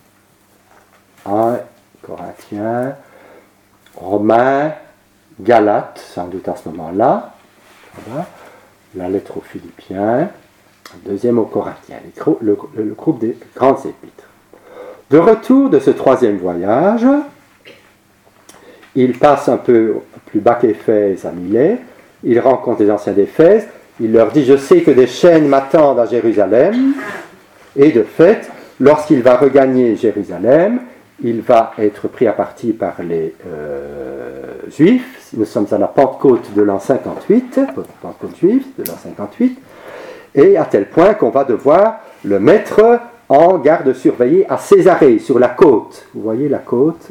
1 Corinthiens, Romains, Galates, sans doute à ce moment-là, voilà. La lettre aux Philippiens, deuxième aux Corinthiens, le groupe des grandes épîtres. De retour de ce troisième voyage, il passe un peu plus bas qu'Éphèse à Milet, il rencontre les anciens d'Éphèse, il leur dit « Je sais que des chaînes m'attendent à Jérusalem », et de fait, lorsqu'il va regagner Jérusalem, il va être pris à partie par les Juifs. Nous sommes à la Pentecôte de l'an 58, Pentecôte juive de l'an 58, et à tel point qu'on va devoir le mettre en garde surveillée à Césarée, sur la côte. Vous voyez la côte,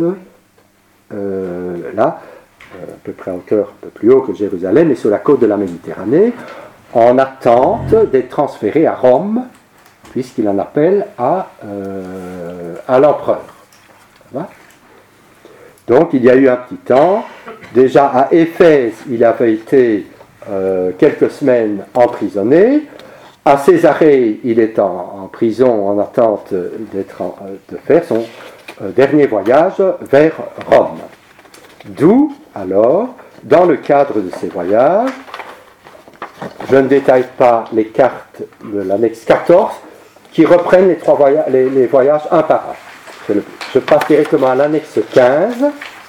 là, à peu près à hauteur, un peu plus haut que Jérusalem, et sur la côte de la Méditerranée, en attente d'être transféré à Rome, puisqu'il en appelle à l'empereur. Voilà. Donc il y a eu un petit temps. Déjà à Éphèse, il avait été quelques semaines emprisonné. À Césarée, il est en prison en attente de faire son dernier voyage vers Rome. D'où, alors, dans le cadre de ces voyages, je ne détaille pas les cartes de l'annexe 14 qui reprennent les voyages un par un. Je passe directement à l'annexe 15.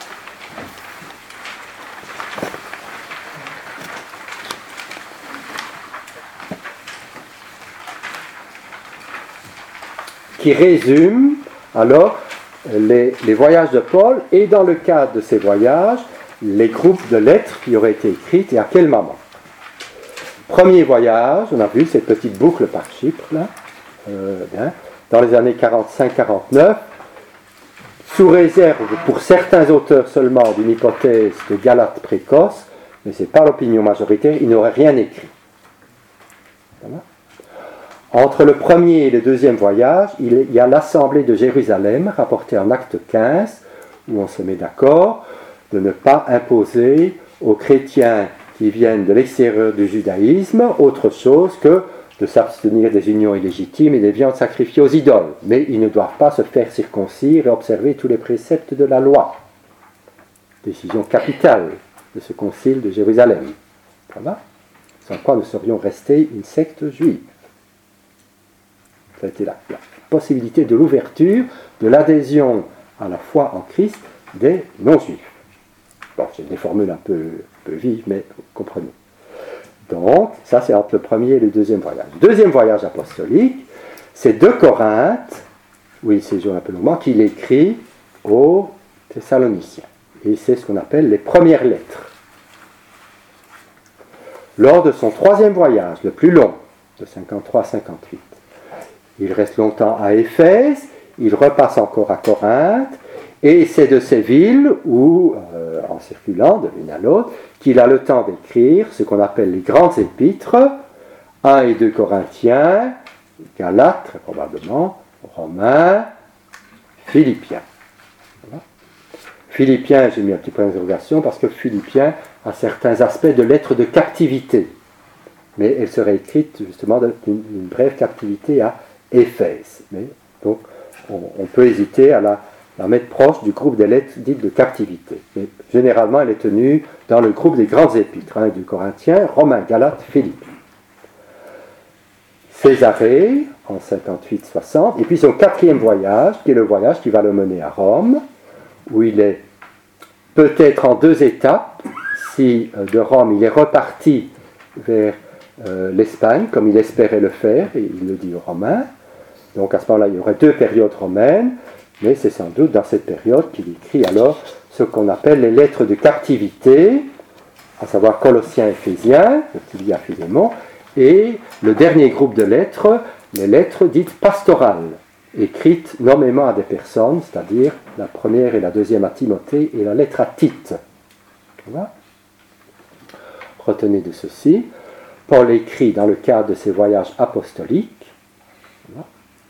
Qui résume alors les voyages de Paul et dans le cadre de ces voyages, les groupes de lettres qui auraient été écrites et à quel moment. Premier voyage, on a vu cette petite boucle par Chypre, là. Bien. dans les années 45-49, sous réserve pour certains auteurs seulement d'une hypothèse de Galate précoce, mais ce n'est pas l'opinion majoritaire, il n'aurait rien écrit. Voilà. Entre le premier et le deuxième voyage, il y a l'Assemblée de Jérusalem, rapportée en acte 15, où on se met d'accord de ne pas imposer aux chrétiens qui viennent de l'extérieur du judaïsme autre chose que de s'abstenir des unions illégitimes et des viandes sacrifiées aux idoles. Mais ils ne doivent pas se faire circoncire et observer tous les préceptes de la loi. Décision capitale de ce concile de Jérusalem. Ça va ? Sans quoi nous serions restés une secte juive. Ça a été la possibilité de l'ouverture, de l'adhésion à la foi en Christ des non-juifs. Bon, c'est des formules un peu vives, mais vous comprenez. Donc, ça c'est entre le premier et le deuxième voyage. Le deuxième voyage apostolique, c'est de Corinthe, où il séjourne un peu longuement, qu'il écrit aux Thessaloniciens. Et c'est ce qu'on appelle les premières lettres. Lors de son troisième voyage, le plus long, de 53 à 58, il reste longtemps à Éphèse, il repasse encore à Corinthe, et c'est de ces villes où, en circulant de l'une à l'autre, qu'il a le temps d'écrire ce qu'on appelle les grandes épîtres, 1 et 2 Corinthiens, Galates, très probablement, Romains, Philippiens. Voilà. Philippiens, j'ai mis un petit point d'interrogation parce que Philippiens a certains aspects de lettres de captivité, mais elle serait écrite justement d'une brève captivité à Éphèse. Mais, donc, on peut hésiter à la mettre proche du groupe des lettres dites de captivité. Mais généralement, elle est tenue dans le groupe des grandes épîtres, 1 et 2 Corinthiens, Romains, Galates, Philippiens. Césarée, en 58-60, et puis son quatrième voyage, qui est le voyage qui va le mener à Rome, où il est peut-être en deux étapes, si de Rome il est reparti vers l'Espagne, comme il espérait le faire, et il le dit aux Romains. Donc à ce moment-là, il y aurait deux périodes romaines, mais c'est sans doute dans cette période qu'il écrit alors ce qu'on appelle les lettres de captivité, à savoir Colossiens, Éphésiens, qu'il dit à Philémon, et le dernier groupe de lettres, les lettres dites pastorales, écrites nommément à des personnes, c'est-à-dire la première et la deuxième à Timothée et la lettre à Tite. Voilà. Retenez de ceci, Paul écrit dans le cadre de ses voyages apostoliques. Voilà.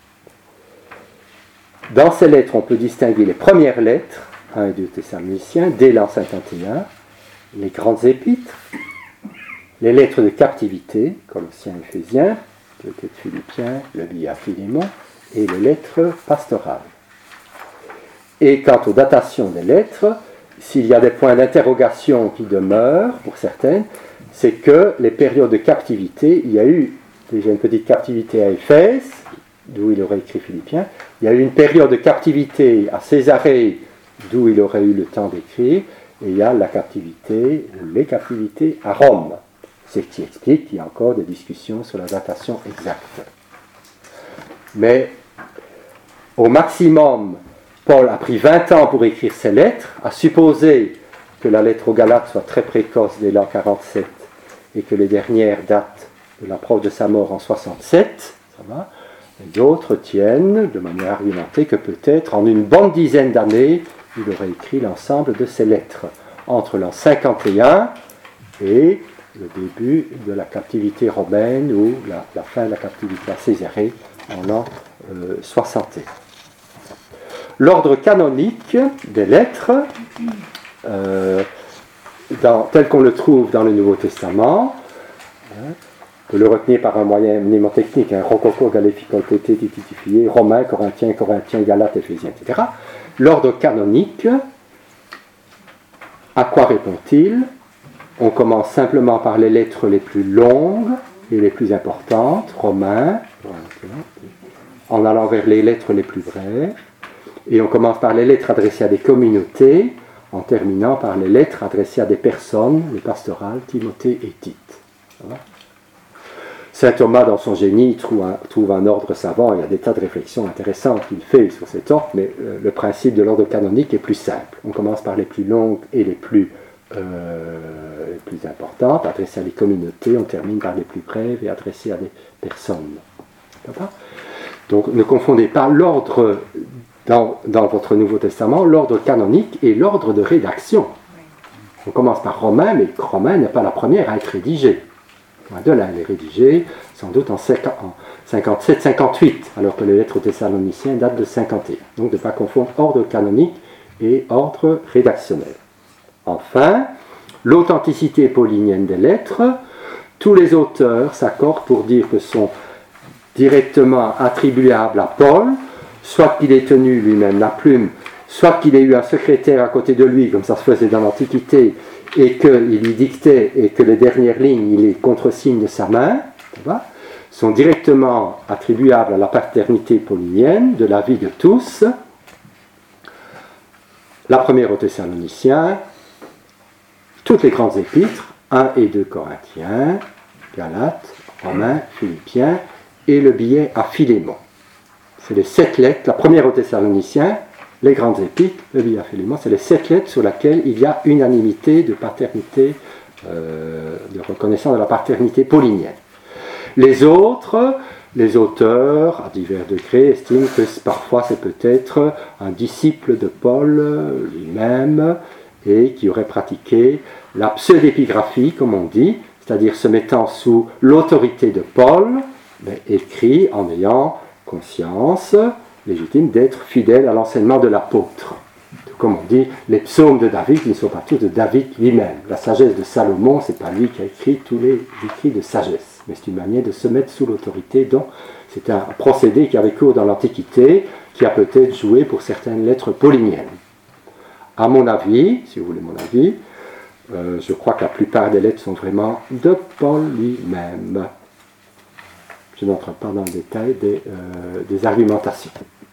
Dans ces lettres, on peut distinguer les premières lettres, 1 et 2 Thessaloniciens, dès l'an 51, les grandes épîtres, les lettres de captivité, Colossiens, Éphésiens, le de Philippiens, le billet à Philémon, et les lettres pastorales. Et quant aux datations des lettres, s'il y a des points d'interrogation qui demeurent, pour certaines, c'est que les périodes de captivité, il y a eu déjà une petite captivité à Éphèse, d'où il aurait écrit Philippiens, il y a eu une période de captivité à Césarée, d'où il aurait eu le temps d'écrire, et il y a la captivité, les captivités à Rome. C'est ce qui explique qu'il y a encore des discussions sur la datation exacte. Mais au maximum, Paul a pris 20 ans pour écrire ses lettres, à supposer que la lettre aux Galates soit très précoce dès l'an 47 et que les dernières datent de l'approche de sa mort en 67, ça va. Et d'autres tiennent, de manière argumentée, que peut-être en une bonne dizaine d'années, il aurait écrit l'ensemble de ses lettres, entre l'an 51 et le début de la captivité romaine ou la fin de la captivité à Césarée en l'an 61. L'ordre canonique des lettres, tel qu'on le trouve dans le Nouveau Testament, on peut le retenir par un moyen mnémotechnique, rococo, galéficolté, titifié, romain, corinthien, galate, éphésiens, etc. L'ordre canonique, à quoi répond-il ? On commence simplement par les lettres les plus longues et les plus importantes, romains, en allant vers les lettres les plus brèves, et on commence par les lettres adressées à des communautés, en terminant par les lettres adressées à des personnes, les pastorales, Timothée et Tite. Saint Thomas, dans son génie, trouve un ordre savant. Il y a des tas de réflexions intéressantes qu'il fait sur cet ordre, mais le principe de l'ordre canonique est plus simple. On commence par les plus longues et les plus importantes, adressées à des communautés. On termine par les plus brèves et adressées à des personnes. Donc ne confondez pas l'ordre dans votre Nouveau Testament, l'ordre canonique et l'ordre de rédaction. On commence par Romains, mais Romains n'est pas la première à être rédigée. Loin de là, elle est rédigée sans doute en 57-58, alors que les lettres aux Thessaloniciens datent de 51. Donc de ne pas confondre ordre canonique et ordre rédactionnel. Enfin, l'authenticité paulinienne des lettres, tous les auteurs s'accordent pour dire que sont directement attribuables à Paul, soit qu'il ait tenu lui-même la plume, soit qu'il ait eu un secrétaire à côté de lui, comme ça se faisait dans l'Antiquité, et qu'il lui dictait, et que les dernières lignes, il les contresigne de sa main, sont directement attribuables à la paternité paulinienne, de la vie de tous. La première aux Thessaloniciens, toutes les grandes épîtres, 1 et 2 Corinthiens, Galates, Romains, Philippiens, et le billet à Philémon. C'est les 7 lettres, la première aux Thessaloniciens, les grandes épîtres, le billet à Philémon, c'est les 7 lettres sur lesquelles il y a unanimité de paternité, de reconnaissance de la paternité paulinienne. Les autres, les auteurs, à divers degrés, estiment que parfois c'est peut-être un disciple de Paul lui-même et qui aurait pratiqué la pseudépigraphie, comme on dit, c'est-à-dire se mettant sous l'autorité de Paul, mais écrit en ayant conscience légitime d'être fidèle à l'enseignement de l'apôtre. Comme on dit, les psaumes de David ne sont pas tous de David lui-même. La sagesse de Salomon, ce n'est pas lui qui a écrit tous les écrits de sagesse, mais c'est une manière de se mettre sous l'autorité. Donc, c'est un procédé qui avait cours dans l'Antiquité, qui a peut-être joué pour certaines lettres pauliniennes. À mon avis, si vous voulez mon avis, je crois que la plupart des lettres sont vraiment de Paul lui-même. Je n'entre pas dans le détail des argumentations.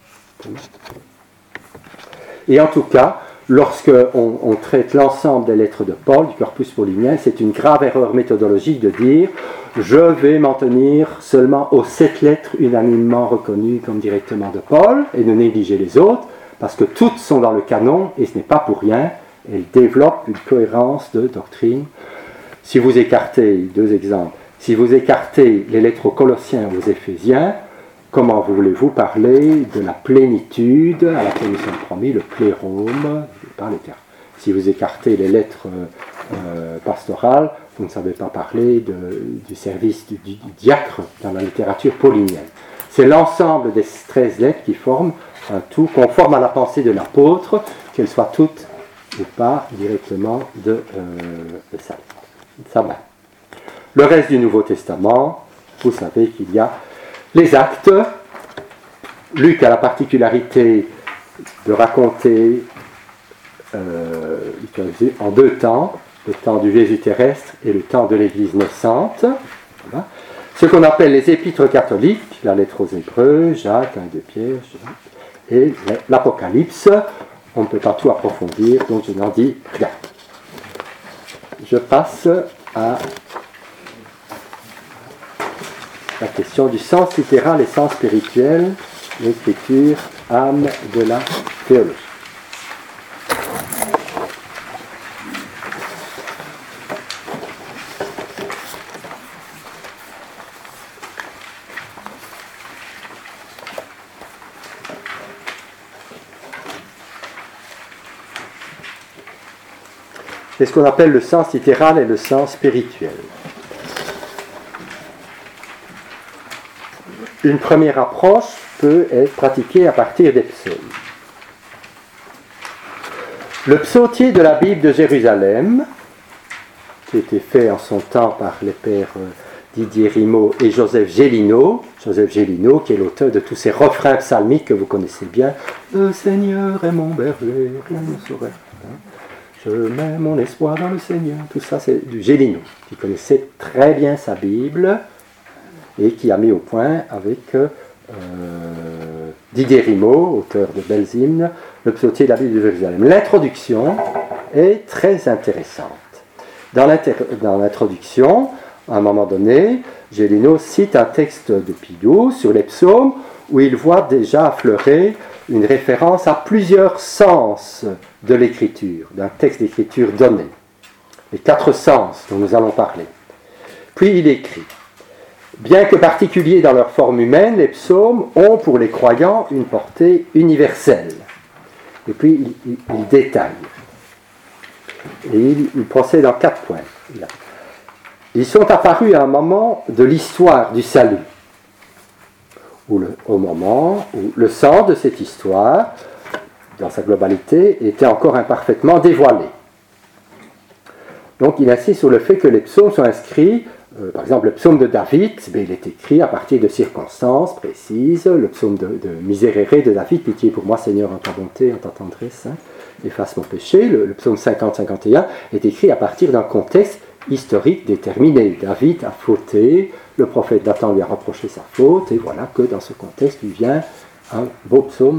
Et en tout cas, lorsque on traite l'ensemble des lettres de Paul, du corpus paulinien, c'est une grave erreur méthodologique de dire « je vais m'en tenir seulement aux 7 lettres unanimement reconnues comme directement de Paul » et de négliger les autres, parce que toutes sont dans le canon, et ce n'est pas pour rien, elles développent une cohérence de doctrine. Si vous écartez, 2 exemples, si vous écartez les lettres aux Colossiens ou aux Éphésiens, comment voulez-vous parler de la plénitude à laquelle nous sommes promis, le plérome par les termes. Si vous écartez les lettres pastorales, vous ne savez pas parler du service du diacre dans la littérature paulinienne. C'est l'ensemble des 13 lettres qui forment un tout conforme à la pensée de l'apôtre, qu'elles soient toutes ou pas directement de sa main. Le reste du Nouveau Testament, vous savez qu'il y a les actes. Luc a la particularité de raconter en 2 temps, le temps du Jésus terrestre et le temps de l'Église naissante. Voilà. Ce qu'on appelle les épîtres catholiques, la lettre aux Hébreux, Jacques, 1 de Pierre, et l'Apocalypse. On ne peut pas tout approfondir, donc je n'en dis rien. Je passe à la question du sens littéral et sens spirituel, l'écriture, âme de la théologie. C'est ce qu'on appelle le sens littéral et le sens spirituel. Une première approche peut être pratiquée à partir des psaumes. Le psautier de la Bible de Jérusalem, qui a été fait en son temps par les pères Didier Rimaud et Joseph Gélineau, qui est l'auteur de tous ces refrains psalmiques que vous connaissez bien. Le Seigneur est mon berger, rien ne saurait. Je mets mon espoir dans le Seigneur. Tout ça, c'est du Gélineau, qui connaissait très bien sa Bible et qui a mis au point avec Didier Rimaud, auteur de belles hymnes, le psautier de la Bible de Jérusalem. L'introduction est très intéressante. Dans l'introduction, à un moment donné, Gélineau cite un texte de Pidou sur les psaumes où il voit déjà affleurer une référence à plusieurs sens de l'écriture, d'un texte d'écriture donné. Les 4 sens dont nous allons parler. Puis il écrit: Bien que particuliers dans leur forme humaine, les psaumes ont pour les croyants une portée universelle. Et puis il détaille. Et il procède en 4 points. Ils sont apparus à un moment de l'histoire du salut, au moment où le sens de cette histoire, dans sa globalité, était encore imparfaitement dévoilé. Donc il insiste sur le fait que les psaumes sont inscrits, par exemple le psaume de David, il est écrit à partir de circonstances précises, le psaume de Miserere de David, pitié pour moi Seigneur en ta bonté, en ta tendresse, efface mon péché, le psaume 50-51 est écrit à partir d'un contexte historique déterminé. David a fauté, le prophète Nathan lui a reproché sa faute, et voilà que dans ce contexte lui vient un beau psaume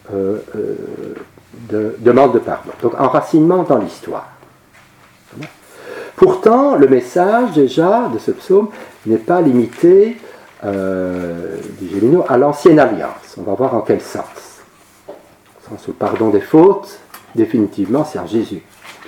de demande de pardon. Donc enracinement dans l'histoire. Pourtant, le message déjà de ce psaume n'est pas limité, dit Gélineau, à l'ancienne alliance. On va voir en quel sens. Au sens où le pardon des fautes, définitivement, c'est en Jésus.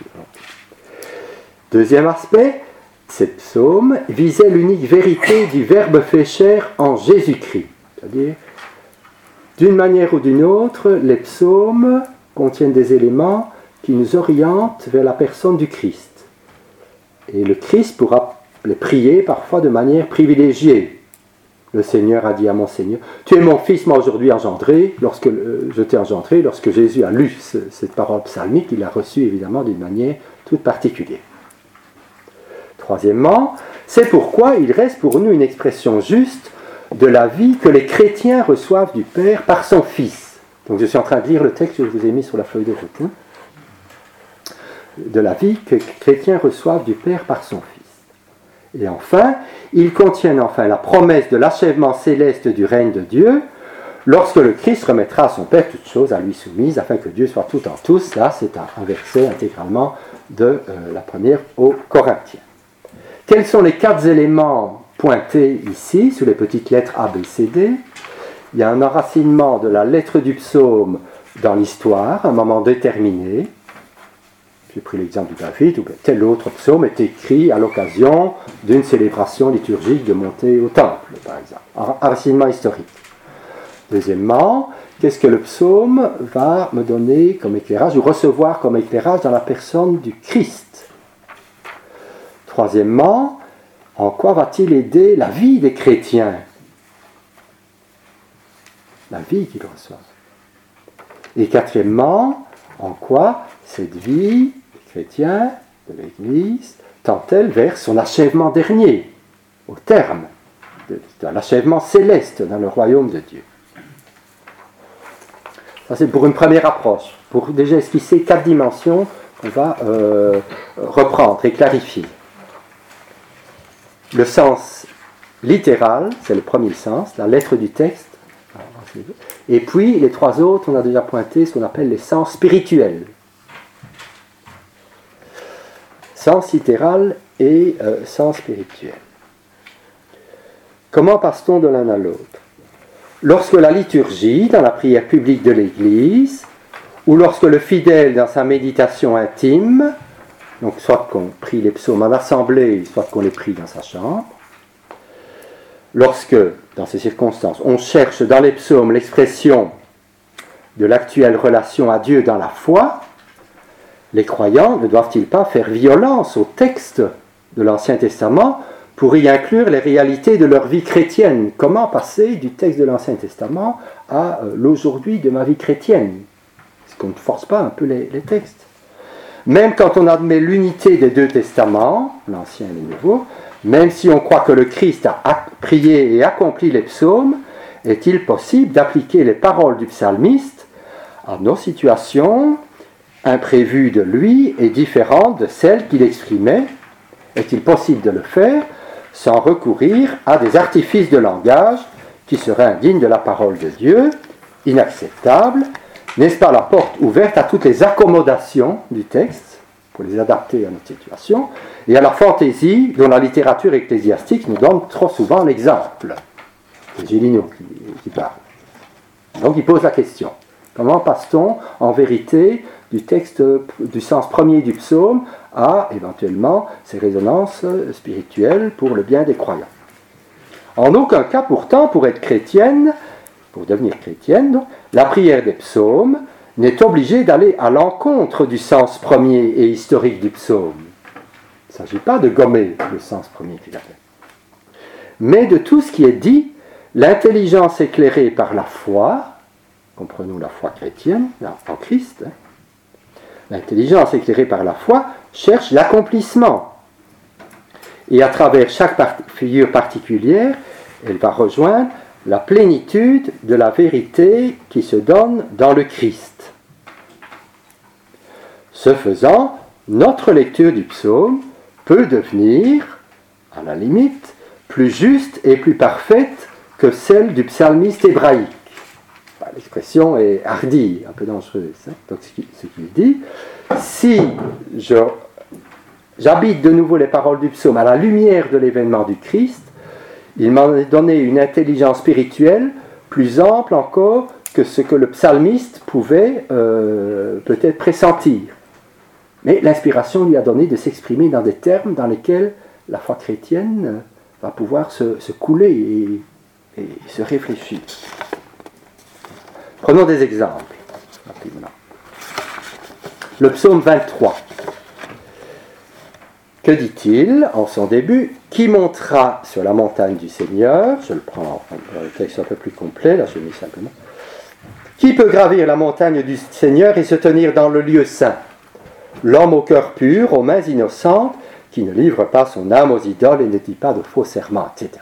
Deuxième aspect, ces psaumes visaient l'unique vérité du Verbe fait chair en Jésus-Christ. C'est-à-dire, d'une manière ou d'une autre, les psaumes contiennent des éléments qui nous orientent vers la personne du Christ. Et le Christ pourra les prier parfois de manière privilégiée. Le Seigneur a dit à mon Seigneur, tu es mon fils, moi aujourd'hui engendré, lorsque je t'ai engendré, lorsque Jésus a lu cette parole psalmique, il l'a reçue évidemment d'une manière toute particulière. Troisièmement, c'est pourquoi il reste pour nous une expression juste de la vie que les chrétiens reçoivent du Père par son Fils. Donc je suis en train de lire le texte que je vous ai mis sur la feuille de route. De la vie que les chrétiens reçoivent du Père par son Fils. Et enfin, ils contiennent enfin la promesse de l'achèvement céleste du règne de Dieu, lorsque le Christ remettra à son Père toutes choses à lui soumises, afin que Dieu soit tout en tous. Là, c'est un verset intégralement de la première aux Corinthiens. Quels sont les 4 éléments pointés ici, sous les petites lettres A, B, C, D? Il y a un enracinement de la lettre du psaume dans l'histoire, un moment déterminé. J'ai pris l'exemple de David, où tel autre psaume est écrit à l'occasion d'une célébration liturgique de montée au temple, par exemple. Enracinement historique. Deuxièmement, qu'est-ce que le psaume va me donner comme éclairage, ou recevoir comme éclairage dans la personne du Christ? Troisièmement, en quoi va-t-il aider la vie des chrétiens? La vie qu'ils reçoivent. Et quatrièmement, en quoi cette vie des chrétiens, de l'Église, tend-elle vers son achèvement dernier, au terme de l'achèvement céleste dans le royaume de Dieu? Ça, c'est pour une première approche, pour déjà esquisser 4 dimensions qu'on va reprendre et clarifier. Le sens littéral, c'est le premier sens, la lettre du texte. Et puis, les 3 autres, on a déjà pointé ce qu'on appelle les sens spirituels. Sens littéral et sens spirituel. Comment passe-t-on de l'un à l'autre? Lorsque la liturgie, dans la prière publique de l'Église, ou lorsque le fidèle, dans sa méditation intime, donc soit qu'on prie les psaumes en assemblée, soit qu'on les prie dans sa chambre, lorsque, dans ces circonstances, on cherche dans les psaumes l'expression de l'actuelle relation à Dieu dans la foi, les croyants ne doivent-ils pas faire violence au texte de l'Ancien Testament pour y inclure les réalités de leur vie chrétienne? Comment passer du texte de l'Ancien Testament à l'aujourd'hui de ma vie chrétienne? Est-ce qu'on ne force pas un peu les textes? Même quand on admet l'unité des 2 testaments, l'Ancien et le Nouveau, même si on croit que le Christ a prié et accompli les psaumes, est-il possible d'appliquer les paroles du psalmiste à nos situations imprévues de lui et différentes de celles qu'il exprimait? Est-il possible de le faire sans recourir à des artifices de langage qui seraient indignes de la parole de Dieu, inacceptables? N'est-ce pas la porte ouverte à toutes les accommodations du texte, pour les adapter à notre situation, et à la fantaisie dont la littérature ecclésiastique nous donne trop souvent l'exemple? C'est Gélineau qui parle. Donc il pose la question. Comment passe-t-on en vérité du texte, du sens premier du psaume à éventuellement ses résonances spirituelles pour le bien des croyants? En aucun cas, pourtant, pour être chrétienne, pour devenir chrétienne, donc, la prière des psaumes n'est obligée d'aller à l'encontre du sens premier et historique du psaume. Il ne s'agit pas de gommer le sens premier qu'il avait. Mais de tout ce qui est dit, l'intelligence éclairée par la foi, comprenons la foi chrétienne, en Christ, l'intelligence éclairée par la foi cherche l'accomplissement. Et à travers chaque figure particulière, elle va rejoindre la plénitude de la vérité qui se donne dans le Christ. Ce faisant, notre lecture du psaume peut devenir, à la limite, plus juste et plus parfaite que celle du psalmiste hébraïque. L'expression est hardie, un peu dangereuse. Donc ce qu'il dit, si j'habite de nouveau les paroles du psaume à la lumière de l'événement du Christ, il m'en est donné une intelligence spirituelle plus ample encore que ce que le psalmiste pouvait peut-être pressentir. Mais l'inspiration lui a donné de s'exprimer dans des termes dans lesquels la foi chrétienne va pouvoir se couler et se réfléchir. Prenons des exemples, rapidement. Le psaume 23. Que dit-il en son début? Qui montera sur la montagne du Seigneur? Je le prends dans le texte un peu plus complet, là je l'ai mis simplement. Qui peut gravir la montagne du Seigneur et se tenir dans le lieu saint? L'homme au cœur pur, aux mains innocentes, qui ne livre pas son âme aux idoles et ne dit pas de faux serments, etc.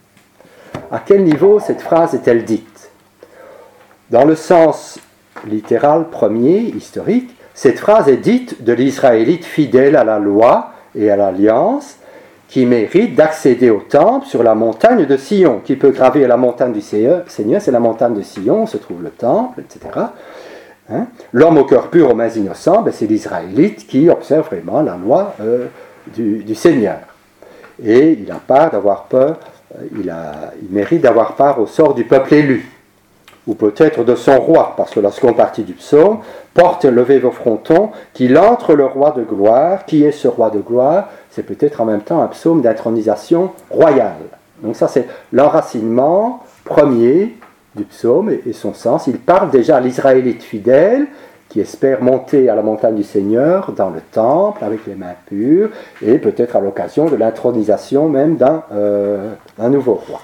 À quel niveau cette phrase est-elle dite? Dans le sens littéral premier, historique, cette phrase est dite de l'Israélite fidèle à la loi et à l'alliance, qui mérite d'accéder au temple sur la montagne de Sion. Qui peut gravir la montagne du Seigneur? C'est la montagne de Sion, se trouve le temple, etc. L'homme au cœur pur, aux mains innocentes, c'est l'Israélite qui observe vraiment la loi du Seigneur. Et il a part d'avoir peur, il mérite d'avoir part au sort du peuple élu, ou peut-être de son roi, parce que la seconde partie du psaume porte levez vos frontons, qu'il entre le roi de gloire. Qui est ce roi de gloire? C'est peut-être en même temps un psaume d'intronisation royale. Donc ça c'est l'enracinement premier du psaume et son sens. Il parle déjà à l'Israélite fidèle qui espère monter à la montagne du Seigneur dans le temple avec les mains pures et peut-être à l'occasion de l'intronisation même d'un nouveau roi.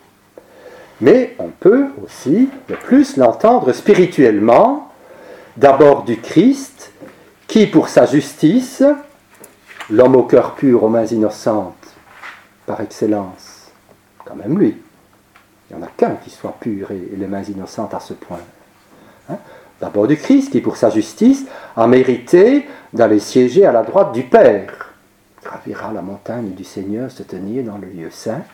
Mais on peut aussi de plus l'entendre spirituellement, d'abord du Christ, qui pour sa justice, l'homme au cœur pur, aux mains innocentes, par excellence, quand même lui. Il n'y en a qu'un qui soit pur et les mains innocentes à ce point. D'abord du Christ, qui pour sa justice a mérité d'aller siéger à la droite du Père. Gravira la montagne du Seigneur, se tenir dans le lieu saint.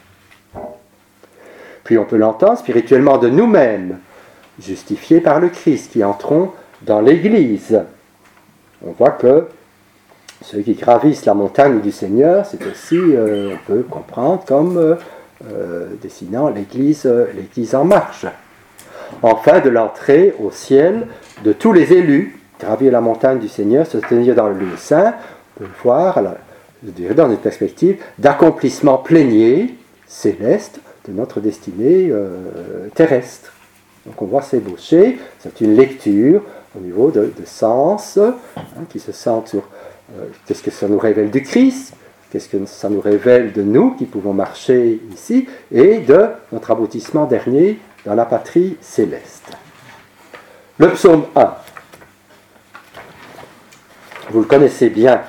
Puis on peut l'entendre spirituellement de nous-mêmes, justifiés par le Christ, qui entrons dans l'Église. On voit que ceux qui gravissent la montagne du Seigneur, c'est aussi, on peut comprendre comme dessinant l'Église en marche. Enfin, de l'entrée au ciel de tous les élus, gravir la montagne du Seigneur, se tenir dans le lieu saint, on peut le voir, je dirais dans une perspective d'accomplissement plénier, céleste, de notre destinée terrestre. Donc on voit s'ébaucher, c'est une lecture au niveau de sens, qui se centre sur qu'est-ce que ça nous révèle du Christ, qu'est-ce que ça nous révèle de nous qui pouvons marcher ici, et de notre aboutissement dernier dans la patrie céleste. Le psaume 1. Vous le connaissez bien.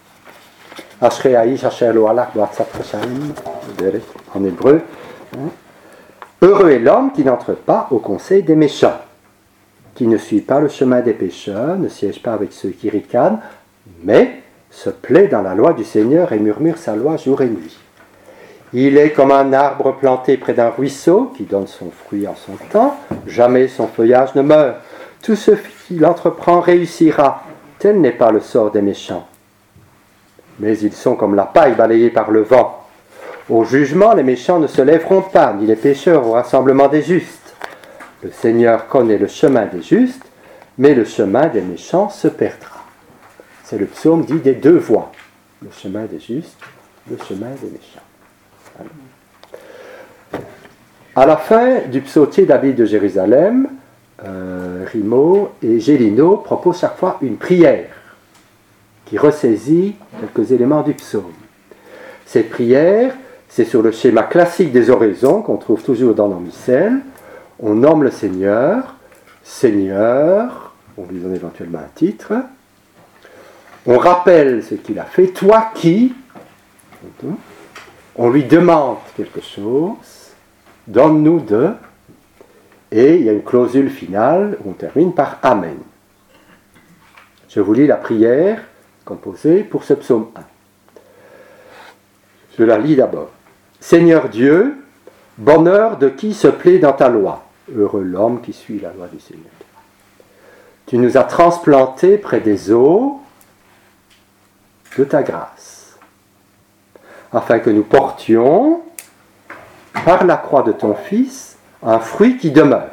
En hébreu. Heureux est l'homme qui n'entre pas au conseil des méchants, qui ne suit pas le chemin des pécheurs, ne siège pas avec ceux qui ricanent, mais se plaît dans la loi du Seigneur et murmure sa loi jour et nuit. Il est comme un arbre planté près d'un ruisseau qui donne son fruit en son temps, jamais son feuillage ne meurt. Tout ce qu'il entreprend réussira. Tel n'est pas le sort des méchants. Mais ils sont comme la paille balayée par le vent. Au jugement, les méchants ne se lèveront pas, ni les pécheurs au rassemblement des justes. Le Seigneur connaît le chemin des justes, mais le chemin des méchants se perdra. C'est le psaume dit des deux voies. Le chemin des justes, le chemin des méchants. À la fin du psautier David de Jérusalem, Rimaud et Gélineau proposent chaque fois une prière qui ressaisit quelques éléments du psaume. Cette prière, c'est sur le schéma classique des oraisons qu'on trouve toujours dans nos missels. On nomme le Seigneur, Seigneur, on lui donne éventuellement un titre. On rappelle ce qu'il a fait, toi qui, on lui demande quelque chose, donne-nous de, et il y a une clausule finale où on termine par Amen. Je vous lis la prière composée pour ce psaume 1. Je la lis d'abord. Seigneur Dieu, bonheur de qui se plaît dans ta loi, heureux l'homme qui suit la loi du Seigneur. Tu nous as transplantés près des eaux de ta grâce, afin que nous portions, par la croix de ton Fils, un fruit qui demeure.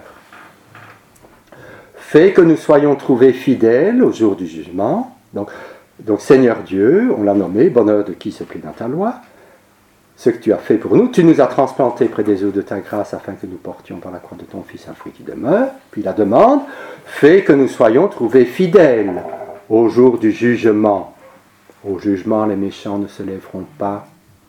Fais que nous soyons trouvés fidèles au jour du jugement. Donc Seigneur Dieu, on l'a nommé, bonheur de qui se plaît dans ta loi, ce que tu as fait pour nous, tu nous as transplantés près des eaux de ta grâce afin que nous portions par la croix de ton Fils un fruit qui demeure. Puis la demande, fais que nous soyons trouvés fidèles au jour du jugement. Au jugement, les méchants ne se lèveront pas.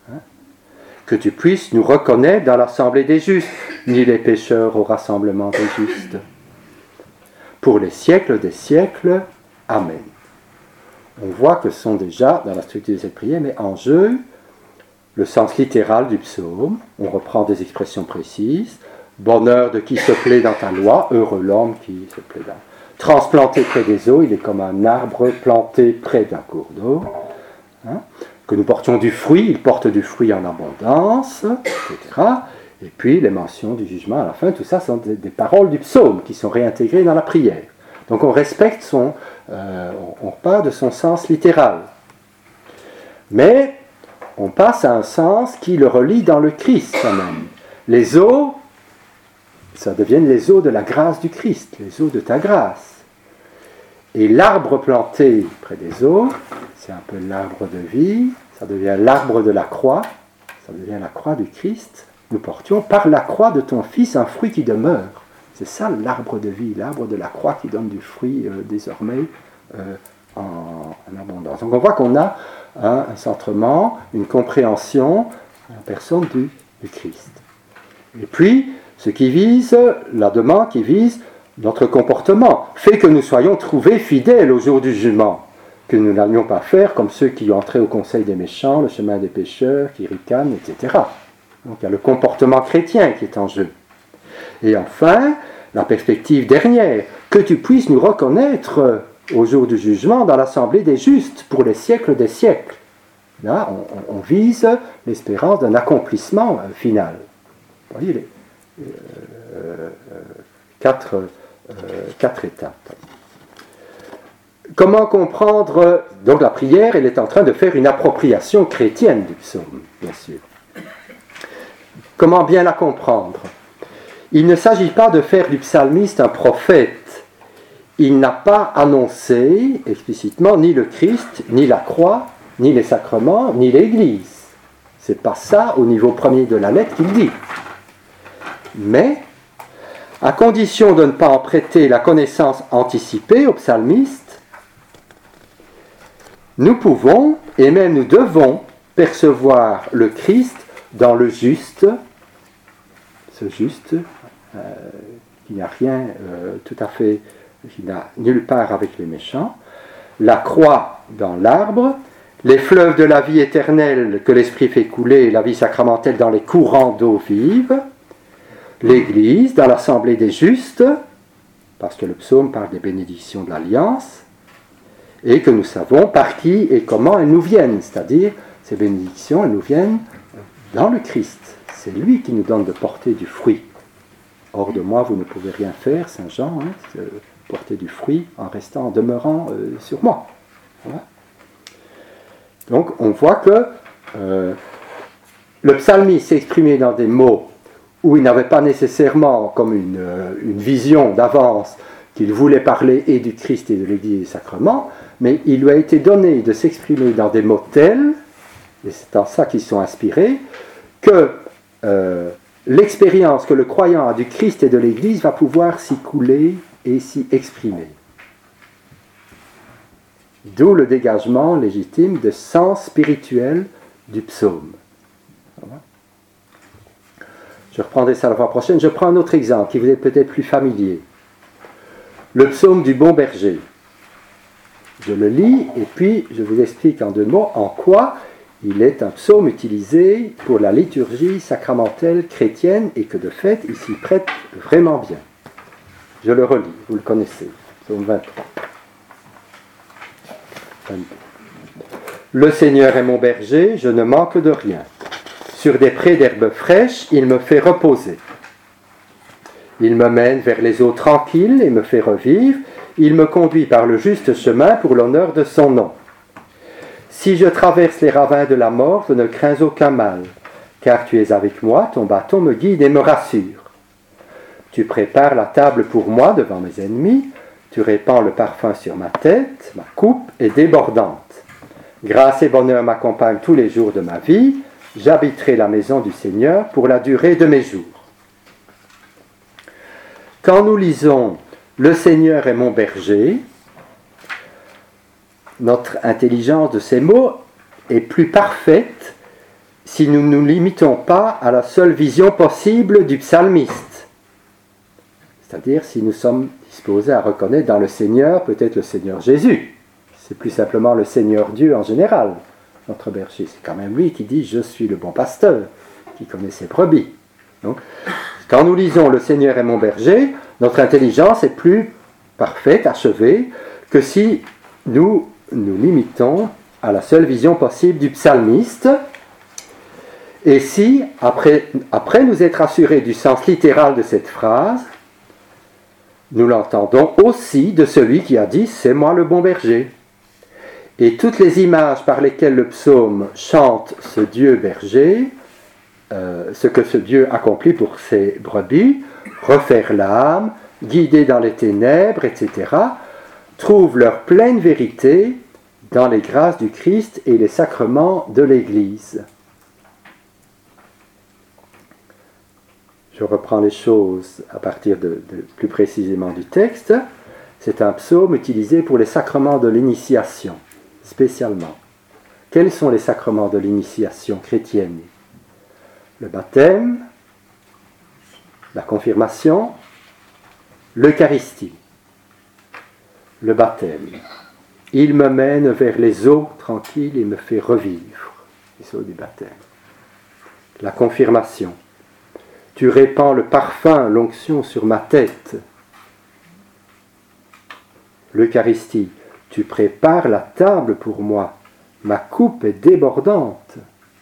Que tu puisses nous reconnaître dans l'assemblée des justes, ni les pécheurs au rassemblement des justes. Pour les siècles des siècles, Amen. On voit que ce sont déjà, dans la structure de cette prière, mais en jeu, le sens littéral du psaume. On reprend des expressions précises. Bonheur de qui se plaît dans ta loi, heureux l'homme qui se plaît dans. Transplanté près des eaux, il est comme un arbre planté près d'un cours d'eau. Que nous portions du fruit, il porte du fruit en abondance, etc. Et puis les mentions du jugement à la fin, tout ça sont des paroles du psaume qui sont réintégrées dans la prière. Donc on respecte on part de son sens littéral. Mais on passe à un sens qui le relie dans le Christ quand même. Les eaux, ça deviennent les eaux de la grâce du Christ, les eaux de ta grâce. Et l'arbre planté près des eaux, c'est un peu l'arbre de vie, ça devient l'arbre de la croix, ça devient la croix du Christ. Nous portions par la croix de ton Fils un fruit qui demeure. C'est ça l'arbre de vie, l'arbre de la croix qui donne du fruit désormais en abondance. Donc on voit qu'on a un centrement, une compréhension en personne du Christ. Et puis, ce qui vise, la demande qui vise notre comportement, fait que nous soyons trouvés fidèles au jour du jugement, que nous n'allions pas faire comme ceux qui entraient au conseil des méchants, le chemin des pécheurs, qui ricanent, etc. Donc il y a le comportement chrétien qui est en jeu. Et enfin, la perspective dernière, que tu puisses nous reconnaître au jour du jugement dans l'assemblée des justes pour les siècles des siècles. Là, on vise l'espérance d'un accomplissement final. Vous voyez les quatre étapes. Comment comprendre donc la prière? Elle est en train de faire une appropriation chrétienne du psaume, bien sûr. Comment bien la comprendre? Il ne s'agit pas de faire du psalmiste un prophète. Il n'a pas annoncé explicitement ni le Christ, ni la croix, ni les sacrements, ni l'Église. C'est pas ça au niveau premier de la lettre qu'il dit. Mais, à condition de ne pas en prêter la connaissance anticipée au psalmiste, nous pouvons, et même nous devons, percevoir le Christ dans le juste, ce juste qui n'a rien tout à fait, qui n'a nulle part avec les méchants, la croix dans l'arbre, les fleuves de la vie éternelle que l'Esprit fait couler, la vie sacramentelle dans les courants d'eau vive, l'Église dans l'assemblée des justes, parce que le psaume parle des bénédictions de l'Alliance, et que nous savons par qui et comment elles nous viennent, c'est-à-dire ces bénédictions, elles nous viennent dans le Christ. C'est lui qui nous donne de porter du fruit. Hors de moi, vous ne pouvez rien faire, Saint Jean, porter du fruit en restant, en demeurant sur moi. Voilà. Donc on voit que le psalmiste s'est exprimé dans des mots où il n'avait pas nécessairement comme une vision d'avance qu'il voulait parler et du Christ et de l'Église et des sacrements, mais il lui a été donné de s'exprimer dans des mots tels, et c'est en ça qu'ils sont inspirés, que l'expérience que le croyant a du Christ et de l'Église va pouvoir s'y couler et s'y exprimer. D'où le dégagement légitime de sens spirituel du psaume. Je reprendrai ça la fois prochaine. Je prends un autre exemple qui vous est peut-être plus familier. Le psaume du bon berger. Je le lis et puis je vous explique en 2 mots en quoi il est un psaume utilisé pour la liturgie sacramentelle chrétienne et que de fait il s'y prête vraiment bien. Je le relis, vous le connaissez. Psaume 23. 22. Le Seigneur est mon berger, je ne manque de rien. Sur des prés d'herbes fraîches, il me fait reposer. Il me mène vers les eaux tranquilles et me fait revivre. Il me conduit par le juste chemin pour l'honneur de son nom. Si je traverse les ravins de la mort, je ne crains aucun mal, car tu es avec moi, ton bâton me guide et me rassure. Tu prépares la table pour moi devant mes ennemis, tu répands le parfum sur ma tête, ma coupe est débordante. Grâce et bonheur m'accompagnent tous les jours de ma vie, j'habiterai la maison du Seigneur pour la durée de mes jours. Quand nous lisons « Le Seigneur est mon berger », notre intelligence de ces mots est plus parfaite si nous ne nous limitons pas à la seule vision possible du psalmiste. C'est-à-dire si nous sommes disposés à reconnaître dans le Seigneur peut-être le Seigneur Jésus. C'est plus simplement le Seigneur Dieu en général, notre berger. C'est quand même lui qui dit « Je suis le bon pasteur », qui connaît ses brebis. Donc, quand nous lisons « Le Seigneur est mon berger », notre intelligence est plus parfaite, achevée, que si nous nous limitons à la seule vision possible du psalmiste, et si, après nous être assurés du sens littéral de cette phrase, nous l'entendons aussi de celui qui a dit « C'est moi le bon berger ». Et toutes les images par lesquelles le psaume chante ce Dieu berger, ce que ce Dieu accomplit pour ses brebis, refaire l'âme, guider dans les ténèbres, etc., trouvent leur pleine vérité dans les grâces du Christ et les sacrements de l'Église. Je reprends les choses à partir de plus précisément du texte. C'est un psaume utilisé pour les sacrements de l'initiation, spécialement. Quels sont les sacrements de l'initiation chrétienne? Le baptême, la confirmation, l'Eucharistie. Le baptême. Il me mène vers les eaux tranquilles et me fait revivre. Les eaux du baptême. La confirmation. Tu répands le parfum, l'onction sur ma tête. L'Eucharistie. Tu prépares la table pour moi. Ma coupe est débordante.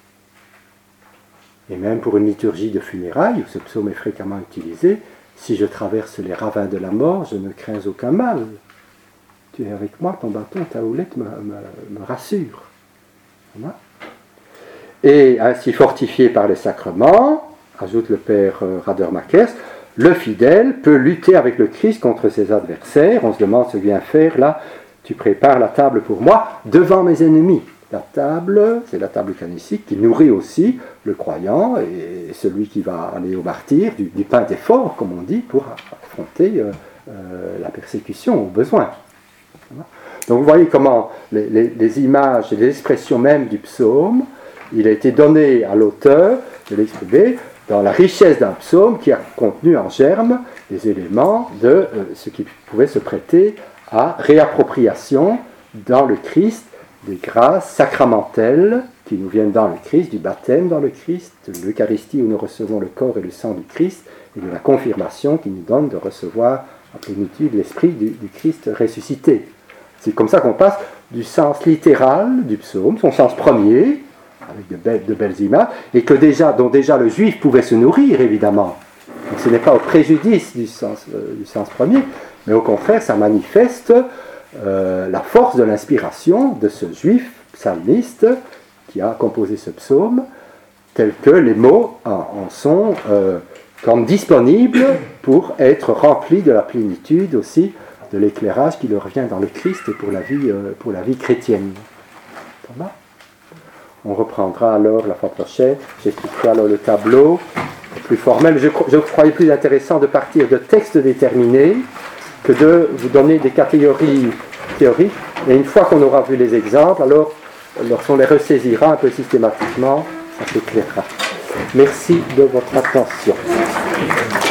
Et même pour une liturgie de funérailles, où ce psaume est fréquemment utilisé, si je traverse les ravins de la mort, je ne crains aucun mal. Tu es avec moi, ton bâton, ta houlette me rassure. Voilà. Et ainsi fortifié par les sacrements, ajoute le père Rader-Makers, le fidèle peut lutter avec le Christ contre ses adversaires. On se demande ce qu'il vient faire là. Tu prépares la table pour moi devant mes ennemis. La table, c'est la table eucharistique qui nourrit aussi le croyant et celui qui va aller au martyre, du pain d'effort, comme on dit, pour affronter la persécution au besoin. Donc vous voyez comment les images et les expressions même du psaume, il a été donné à l'auteur de l'exprimer dans la richesse d'un psaume qui a contenu en germe des éléments de ce qui pouvait se prêter à réappropriation dans le Christ des grâces sacramentelles qui nous viennent dans le Christ, du baptême dans le Christ, de l'Eucharistie où nous recevons le corps et le sang du Christ, et de la confirmation qui nous donne de recevoir en plénitude l'esprit du Christ ressuscité. C'est comme ça qu'on passe du sens littéral du psaume, son sens premier, avec de belles images, et dont déjà le juif pouvait se nourrir, évidemment. Donc ce n'est pas au préjudice du sens premier, mais au contraire, ça manifeste la force de l'inspiration de ce juif psalmiste qui a composé ce psaume, tel que les mots en sont comme disponibles pour être remplis de la plénitude aussi de l'éclairage qui leur vient dans le Christ et pour la vie chrétienne. Ça va ? On reprendra alors la fois prochaine. J'expliquerai alors le tableau plus formel. Je croyais plus intéressant de partir de textes déterminés que de vous donner des catégories théoriques. Et une fois qu'on aura vu les exemples, alors lorsqu'on les ressaisira un peu systématiquement, ça s'éclairera. Merci de votre attention.